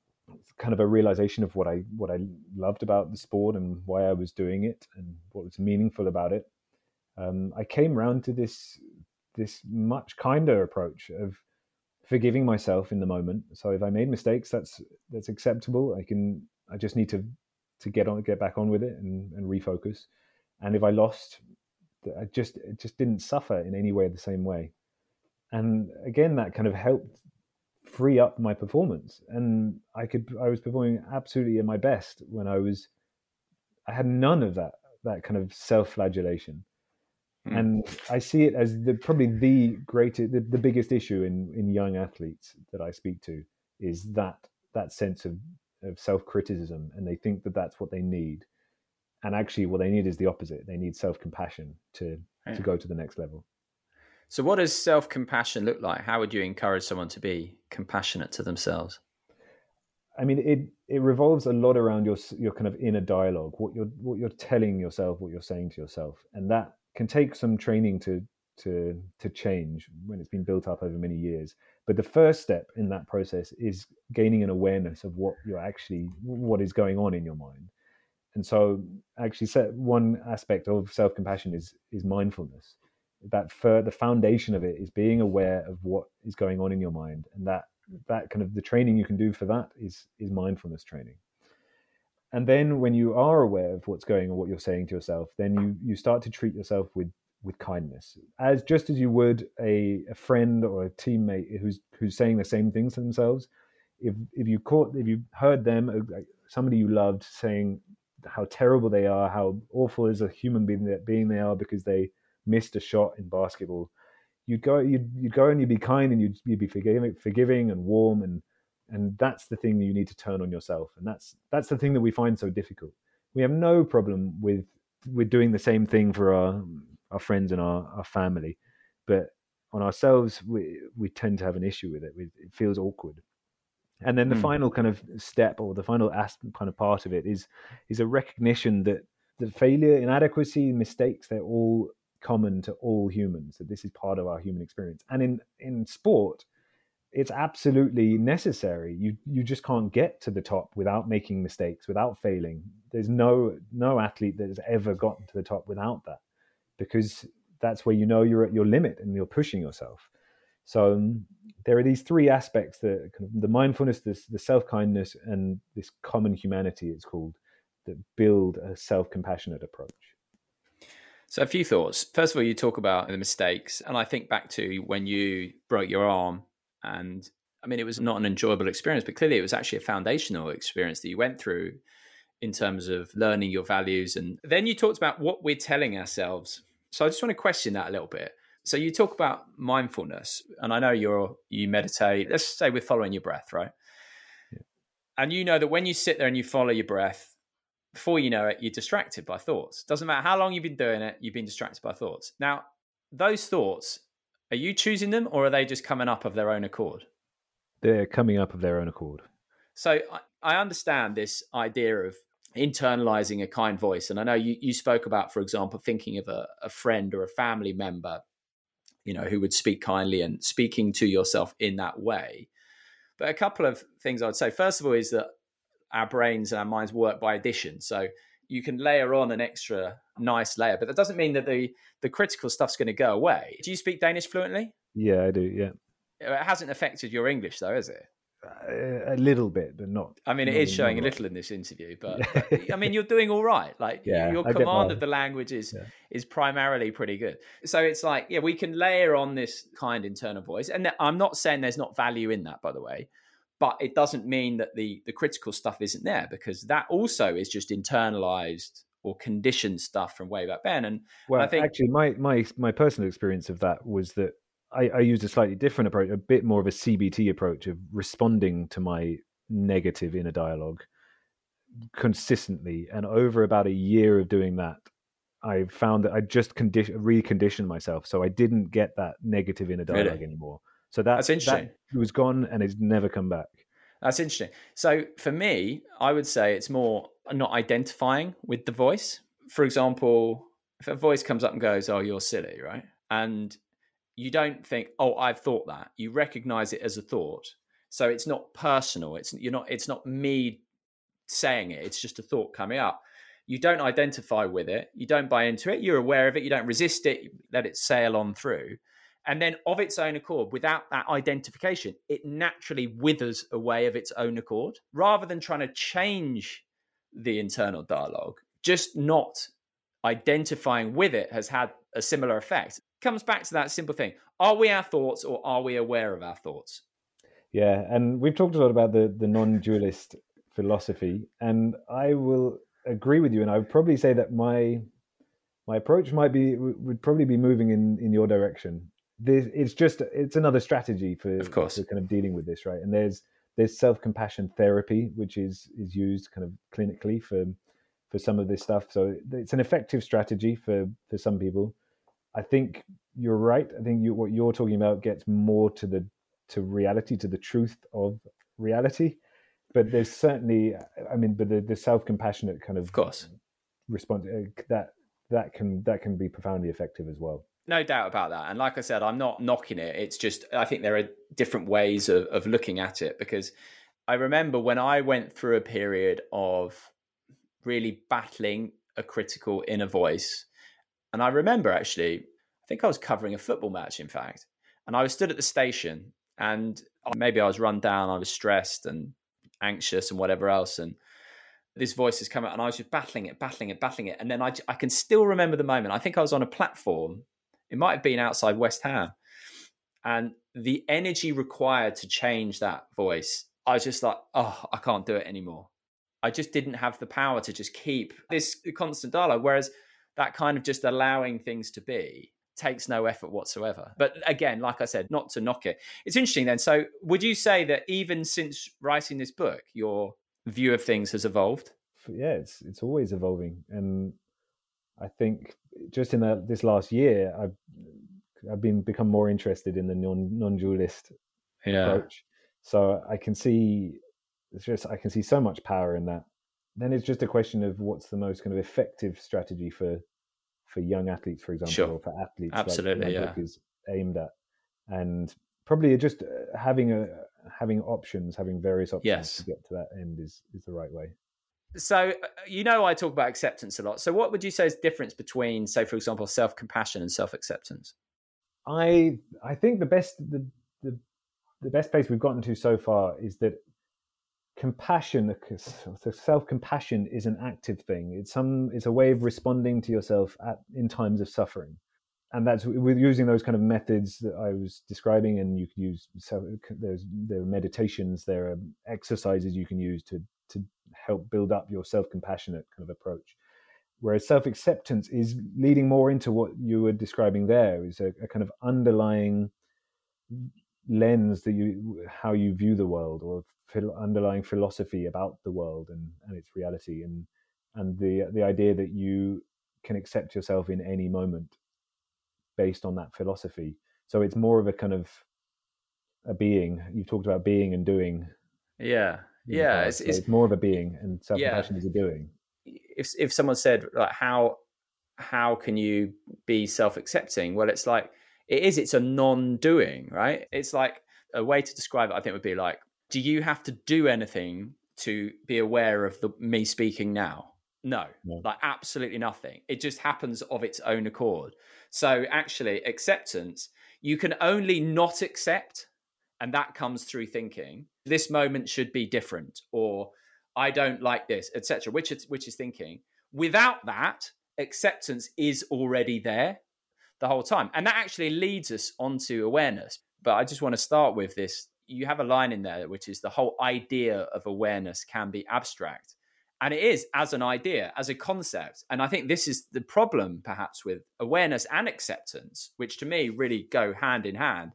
kind of a realization of what I what I loved about the sport and why I was doing it and what was meaningful about it, um, I came round to this this much kinder approach of forgiving myself in the moment. So if I made mistakes, that's that's acceptable. I can I just need to to get on get back on with it and, and refocus. And if I lost, I just it just didn't suffer in any way the same way. And again, that kind of helped free up my performance. And I could I was performing absolutely at my best when I was I had none of that that kind of self-flagellation. Mm. And I see it as the probably the greatest the, the biggest issue in, in young athletes that I speak to is that that sense of, of self-criticism, and they think that that's what they need. And actually what they need is the opposite. They need self-compassion to, yeah. to go to the next level. So what does self-compassion look like? How would you encourage someone to be compassionate to themselves? I mean, it it revolves a lot around your your kind of inner dialogue, what you're what you're telling yourself, what you're saying to yourself. And that can take some training to to to change when it's been built up over many years. But the first step in that process is gaining an awareness of what you're actually, what is going on in your mind. And so actually set one aspect of self-compassion is is mindfulness. That for the foundation of it is being aware of what is going on in your mind. And that that kind of the training you can do for that is is mindfulness training. And then when you are aware of what's going on, what you're saying to yourself, then you you start to treat yourself with with kindness, as just as you would a, a friend or a teammate who's who's saying the same things to themselves. If if you caught if you heard them, somebody you loved, saying how terrible they are, how awful as a human being that being they are because they missed a shot in basketball, you'd go you'd you'd go and you'd be kind and you'd you'd be forgiving forgiving and warm, and and that's the thing that you need to turn on yourself. And that's that's the thing that we find so difficult. We have no problem with with doing the same thing for our our friends and our, our family, but on ourselves we we tend to have an issue with it. We, it feels awkward. And then the mm. final kind of step, or the final aspect, kind of part of it, is is a recognition that the failure, inadequacy, mistakes, they're all common to all humans. That this is part of our human experience. And in in sport, it's absolutely necessary. You you just can't get to the top without making mistakes, without failing. There's no no athlete that has ever gotten to the top without that, because that's where you know you're at your limit and you're pushing yourself. So um, there are these three aspects, that kind of the mindfulness, this, the self-kindness, and this common humanity, it's called, that build a self-compassionate approach. So a few thoughts. First of all, you talk about the mistakes, and I think back to when you broke your arm, and I mean, it was not an enjoyable experience, but clearly it was actually a foundational experience that you went through in terms of learning your values. And then you talked about what we're telling ourselves. So I just want to question that a little bit. So you talk about mindfulness, and I know you're you meditate. Let's say we're following your breath, right? Yeah. And you know that when you sit there and you follow your breath, before you know it, you're distracted by thoughts. Doesn't matter how long you've been doing it, you've been distracted by thoughts. Now, those thoughts, are you choosing them, or are they just coming up of their own accord? They're coming up of their own accord. So I, I understand this idea of internalizing a kind voice. And I know you, you spoke about, for example, thinking of a, a friend or a family member, you know, who would speak kindly, and speaking to yourself in that way. But a couple of things I would say. First of all is that our brains and our minds work by addition. So you can layer on an extra nice layer, but that doesn't mean that the, the critical stuff's going to go away. Do you speak Danish fluently? Yeah, I do, yeah. It hasn't affected your English though, is it? Uh, a little bit, but not. I mean, it not is showing a little in this interview, but, but I mean, you're doing all right. Like yeah, your command of the language is yeah. is primarily pretty good. So it's like, yeah, we can layer on this kind internal voice, and I'm not saying there's not value in that, by the way, but it doesn't mean that the the critical stuff isn't there, because that also is just internalized or conditioned stuff from way back then. And well, I think actually, my my my personal experience of that was that I, I used a slightly different approach, a bit more of a C B T approach of responding to my negative inner dialogue consistently. And over about a year of doing that, I found that I just condition, reconditioned myself. So I didn't get that negative inner dialogue really? anymore. So that, That's interesting. That was gone and it's never come back. That's interesting. So for me, I would say it's more not identifying with the voice. For example, if a voice comes up and goes, "Oh, you're silly," right? And you don't think, "Oh, I've thought that." You recognize it as a thought. So it's not personal. It's you're not it's not me saying it. It's just a thought coming up. You don't identify with it. You don't buy into it. You're aware of it. You don't resist it. You let it sail on through. And then of its own accord, without that identification, it naturally withers away of its own accord. Rather than trying to change the internal dialogue, just not identifying with it has had a similar effect. Comes back to that simple thing. Are we our thoughts, or are we aware of our thoughts? Yeah, and we've talked a lot about the, the non-dualist philosophy, and I will agree with you, and I would probably say that my my approach might be would probably be moving in, in your direction. This, it's just it's another strategy for, of course, for kind of dealing with this, right? And there's there's self-compassion therapy, which is is used kind of clinically for for some of this stuff. So it's an effective strategy for for some people. I think you're right. I think you, what you're talking about gets more to the to reality, to the truth of reality. But there's certainly, I mean, but the, the self-compassionate kind of, of course, response uh, that that can that can be profoundly effective as well. No doubt about that. And like I said, I'm not knocking it. It's just, I think there are different ways of, of looking at it, because I remember when I went through a period of really battling a critical inner voice. And I remember actually, I think I was covering a football match, in fact, and I was stood at the station, and maybe I was run down, I was stressed and anxious and whatever else. And this voice has come out, and I was just battling it, battling it, battling it. And then I, I can still remember the moment. I think I was on a platform. It might have been outside West Ham. And the energy required to change that voice, I was just like, oh, I can't do it anymore. I just didn't have the power to just keep this constant dialogue. Whereas that kind of just allowing things to be takes no effort whatsoever. But again, like I said, not to knock it. It's interesting then. So would you say that even since writing this book, your view of things has evolved? Yeah, it's it's always evolving. And I think just in the, this last year, I've I've been become more interested in the non non-dualist yeah. approach. So I can see it's just I can see so much power in that. Then it's just a question of what's the most kind of effective strategy for for young athletes, for example, sure. or for athletes. Absolutely, like my yeah. book is aimed at, and probably just having a having options, having various options yes. to get to that end is is the right way. So, you know, I talk about acceptance a lot. So what would you say is the difference between, say, for example, self-compassion and self-acceptance? I I think the best the, the the best place we've gotten to so far is that compassion, self-compassion is an active thing. It's some it's a way of responding to yourself at in times of suffering. And that's with using those kind of methods that I was describing, and you can use so there's there are meditations, there are exercises you can use to to help build up your self-compassionate kind of approach. Whereas self-acceptance is leading more into what you were describing there, is a, a kind of underlying lens that you how you view the world, or phil, underlying philosophy about the world and, and its reality, and and the the idea that you can accept yourself in any moment based on that philosophy. So it's more of a kind of a being. You've talked about being and doing. Yeah, yeah. It's, so it's, it's more of a being, and self-compassion yeah. is a doing. If if someone said, like, how how can you be self-accepting? Well, it's like it is. It's a non-doing, right? It's like a way to describe it, I think, would be like, do you have to do anything to be aware of the me speaking now? No, no, like absolutely nothing. It just happens of its own accord. So actually, acceptance, you can only not accept, and that comes through thinking, this moment should be different, or I don't like this, et cetera, which is, which is thinking. Without that, acceptance is already there the whole time. And that actually leads us onto awareness. But I just want to start with this. You have a line in there, which is the whole idea of awareness can be abstract. And it is as an idea, as a concept. And I think this is the problem, perhaps, with awareness and acceptance, which to me really go hand in hand,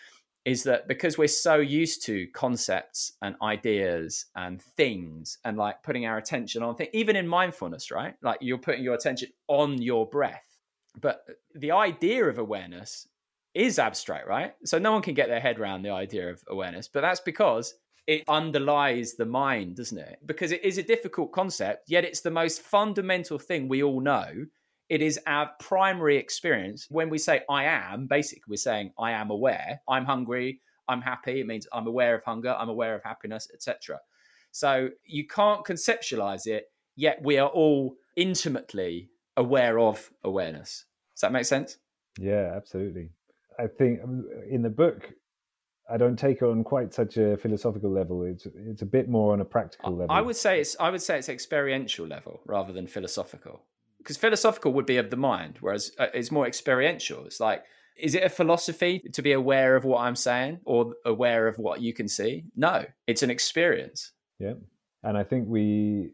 is that because we're so used to concepts and ideas and things and like putting our attention on things, even in mindfulness, right? Like you're putting your attention on your breath. But the idea of awareness is abstract, right? So no one can get their head around the idea of awareness, but that's because it underlies the mind, doesn't it? Because it is a difficult concept, yet it's the most fundamental thing we all know. It is our primary experience. When we say I am, basically we're saying I am aware. I'm hungry, I'm happy. It means I'm aware of hunger, I'm aware of happiness, et cetera. So you can't conceptualize it, yet we are all intimately aware of awareness. Does that make sense? Yeah, absolutely. I think in the book, I don't take it on quite such a philosophical level. It's it's a bit more on a practical level. I would say it's I would say it's experiential level rather than philosophical. Because philosophical would be of the mind, whereas it's more experiential. It's like, is it a philosophy to be aware of what I'm saying or aware of what you can see? No, it's an experience. Yeah, and I think we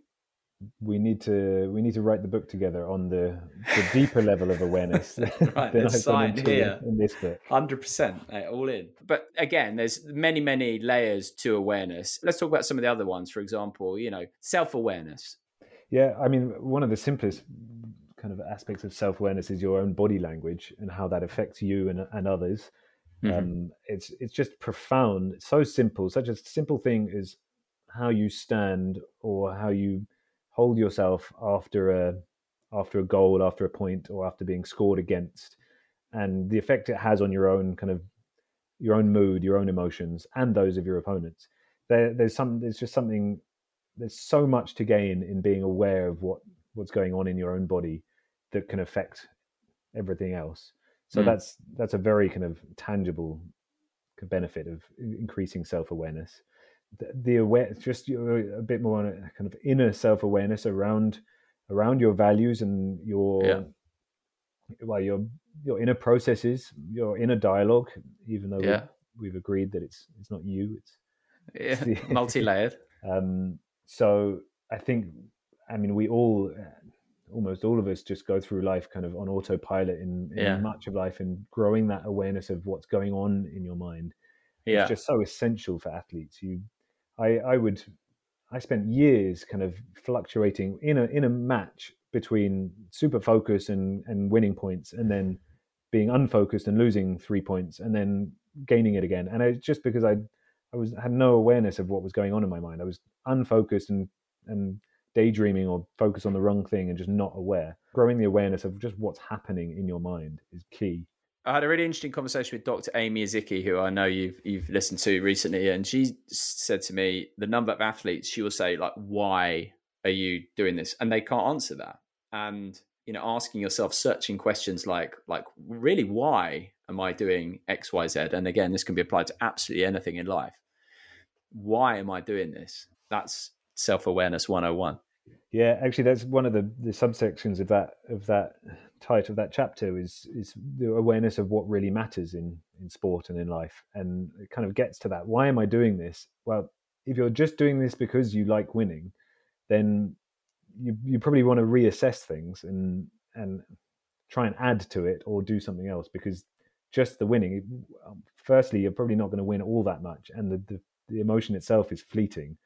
we need to we need to write the book together on the, the deeper level of awareness. Right, let's sign here in this book. one hundred percent, all in. But again, there's many, many layers to awareness. Let's talk about some of the other ones. For example, you know, self-awareness. Yeah, I mean, one of the simplest kind of aspects of self-awareness is your own body language and how that affects you and, and others. Mm-hmm. Um, it's it's just profound. It's so simple. Such a simple thing as how you stand or how you hold yourself after a after a goal, after a point, or after being scored against, and the effect it has on your own kind of your own mood, your own emotions, and those of your opponents. There, there's some. There's just something. There's so much to gain in being aware of what what's going on in your own body that can affect everything else. So mm. that's that's a very kind of tangible benefit of increasing self-awareness. The, the aware, just a bit more on a kind of inner self-awareness around around your values and your yeah. well your your inner processes, your inner dialogue. Even though yeah. we've, we've agreed that it's it's not you, it's, yeah. it's the, multi-layered. um, so I think, I mean, we all. Almost all of us just go through life kind of on autopilot in, in yeah. much of life, and growing that awareness of what's going on in your mind yeah. is just so essential for athletes. You, I, I would, I spent years kind of fluctuating in a in a match between super focus and and winning points, and then being unfocused and losing three points, and then gaining it again. And it's just because I, I was had no awareness of what was going on in my mind. I was unfocused and and. daydreaming or focus on the wrong thing and just not aware. Growing the awareness of just what's happening in your mind is key. I had a really interesting conversation with Doctor Amy Iziki, who I know you've you've listened to recently, and she said to me the number of athletes she will say, like, why are you doing this? And they can't answer that. And, you know, asking yourself searching questions like, like really, why am I doing X, Y, Z? And again, this can be applied to absolutely anything in life. Why am I doing this? That's self-awareness one oh one. Yeah, actually, that's one of the, the subsections of that of that title of that chapter is is the awareness of what really matters in, in sport and in life, and it kind of gets to that. Why am I doing this? Well, if you're just doing this because you like winning, then you you probably want to reassess things and and try and add to it or do something else, because just the winning, firstly, you're probably not going to win all that much, and the the, the emotion itself is fleeting.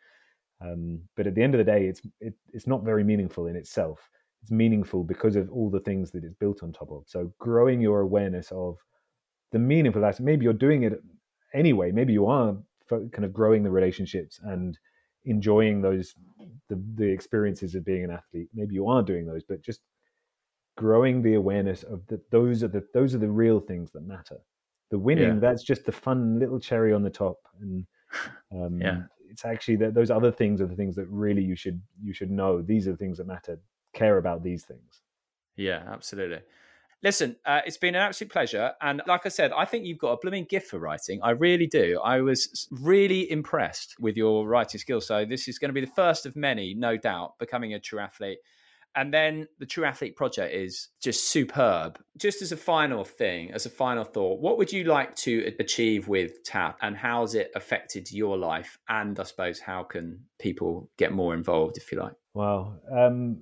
Um, but at the end of the day, it's it, it's not very meaningful in itself. It's meaningful because of all the things that it's built on top of. So growing your awareness of the meaningful aspect, maybe you're doing it anyway. Maybe you are kind of growing the relationships and enjoying those the, the experiences of being an athlete. Maybe you are doing those, but just growing the awareness of that those are the those are the real things that matter. The winning, yeah. that's just the fun little cherry on the top, and um, yeah. it's actually that those other things are the things that really you should you should know. These are the things that matter. Care about these things. Yeah, absolutely. Listen, uh, it's been an absolute pleasure. And like I said, I think you've got a blooming gift for writing. I really do. I was really impressed with your writing skills. So this is going to be the first of many, no doubt, becoming a true athlete. And then the True Athlete Project is just superb. Just as a final thing, as a final thought, what would you like to achieve with TAP, and how's it affected your life? And I suppose, how can people get more involved, if you like? Wow. Um,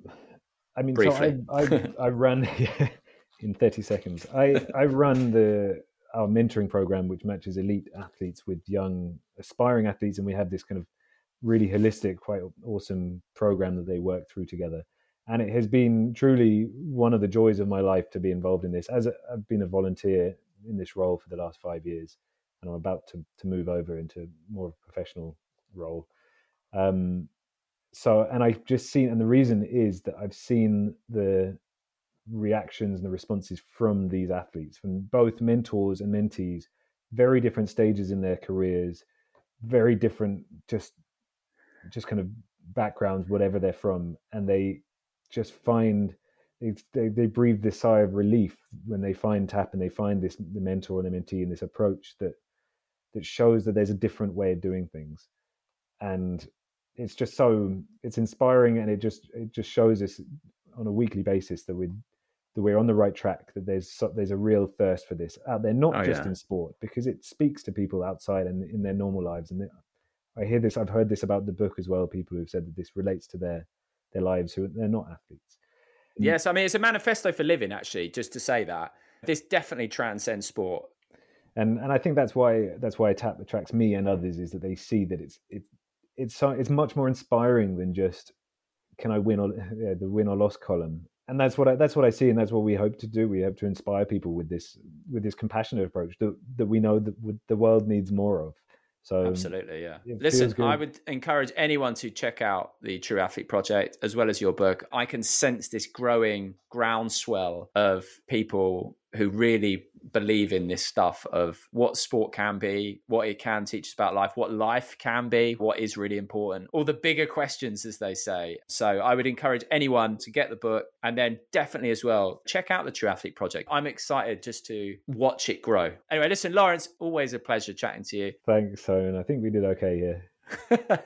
I mean, Briefly. so I, I, I run in thirty seconds. I, I run the our mentoring program, which matches elite athletes with young aspiring athletes. And we have this kind of really holistic, quite awesome program that they work through together. And it has been truly one of the joys of my life to be involved in this. As a, I've been a volunteer in this role for the last five years, and I'm about to, to move over into more of a professional role. Um, so, and I've just seen, and the reason is that I've seen the reactions and the responses from these athletes, from both mentors and mentees, very different stages in their careers, very different, just, just kind of backgrounds, whatever they're from, and they just find they they breathe this sigh of relief when they find TAP and they find this the mentor and the mentee and this approach that that shows that there's a different way of doing things, and it's just so it's inspiring, and it just it just shows us on a weekly basis that we that we're on the right track, that there's so, there's a real thirst for this out there, not oh, just yeah. in sport, because it speaks to people outside and in their normal lives. And I hear this, I've heard this about the book as well. People who've said that this relates to their their lives who they're not athletes. Yes, I mean, it's a manifesto for living, actually, just to say that. This definitely transcends sport. And and I think that's why that's why TAP attracts me and others, is that they see that it's it's it's so it's much more inspiring than just can I win or yeah, the win or loss column. And that's what I that's what I see, and that's what we hope to do. We hope to inspire people with this with this compassionate approach that that we know that the world needs more of. So absolutely, yeah. Listen, I would encourage anyone to check out the True Athlete Project as well as your book. I can sense this growing groundswell of people who really believe in this stuff of what sport can be, what it can teach us about life, what life can be, what is really important, all the bigger questions, as they say. So I would encourage anyone to get the book, and then definitely as well, check out the True Athlete Project. I'm excited just to watch it grow. Anyway, listen, Lawrence, always a pleasure chatting to you. Thanks, Simon. I think we did okay here.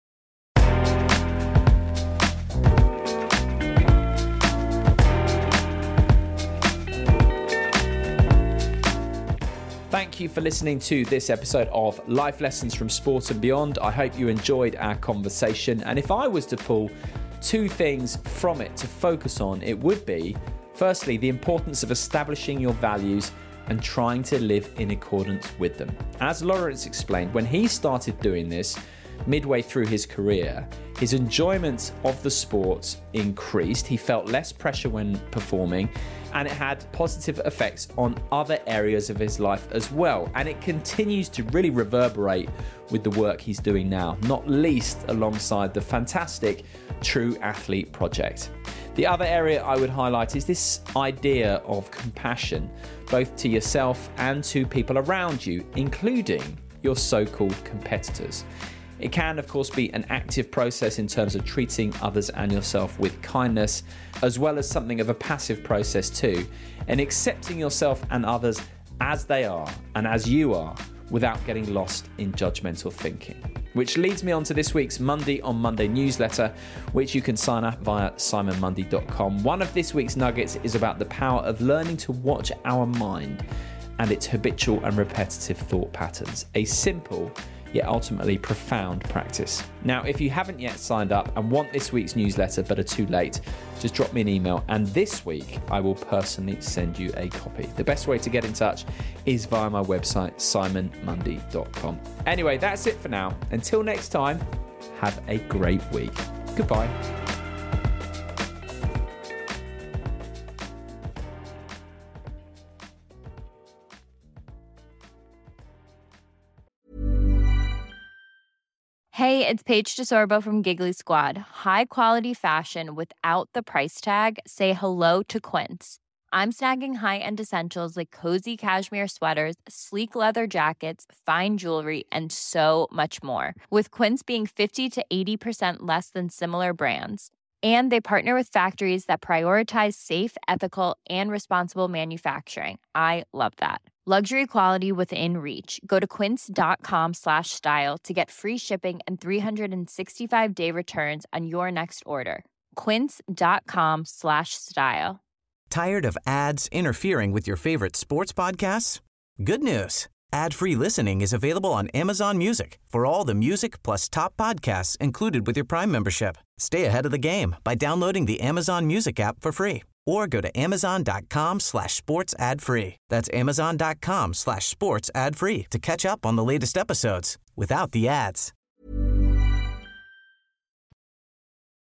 Thank you for listening to this episode of Life Lessons from Sport and Beyond. I hope you enjoyed our conversation. And if I was to pull two things from it to focus on, it would be, firstly, the importance of establishing your values and trying to live in accordance with them. As Lawrence explained, when he started doing this midway through his career, his enjoyment of the sport increased. He felt less pressure when performing, and it had positive effects on other areas of his life as well. And it continues to really reverberate with the work he's doing now, not least alongside the fantastic True Athlete Project. The other area I would highlight is this idea of compassion, both to yourself and to people around you, including your so-called competitors. It can, of course, be an active process in terms of treating others and yourself with kindness, as well as something of a passive process too, and accepting yourself and others as they are and as you are without getting lost in judgmental thinking. Which leads me on to this week's Monday on Monday newsletter, which you can sign up via simon mundy dot com. One of this week's nuggets is about the power of learning to watch our mind and its habitual and repetitive thought patterns. A simple yet ultimately profound practice. Now, if you haven't yet signed up and want this week's newsletter but are too late, just drop me an email and this week I will personally send you a copy. The best way to get in touch is via my website, simon mundy dot com. Anyway, that's it for now. Until next time, have a great week. Goodbye. Hey, it's Paige DeSorbo from Giggly Squad. High quality fashion without the price tag. Say hello to Quince. I'm snagging high-end essentials like cozy cashmere sweaters, sleek leather jackets, fine jewelry, and so much more. With Quince being fifty to eighty percent less than similar brands. And they partner with factories that prioritize safe, ethical, and responsible manufacturing. I love that. Luxury quality within reach. Go to quince.com slash style to get free shipping and three sixty-five day returns on your next order. Quince.com slash style. Tired of ads interfering with your favorite sports podcasts? Good news. Ad-free listening is available on Amazon Music for all the music plus top podcasts included with your Prime membership. Stay ahead of the game by downloading the Amazon Music app for free or go to amazon.com slash sports ad free. That's amazon.com slash sports ad free to catch up on the latest episodes without the ads.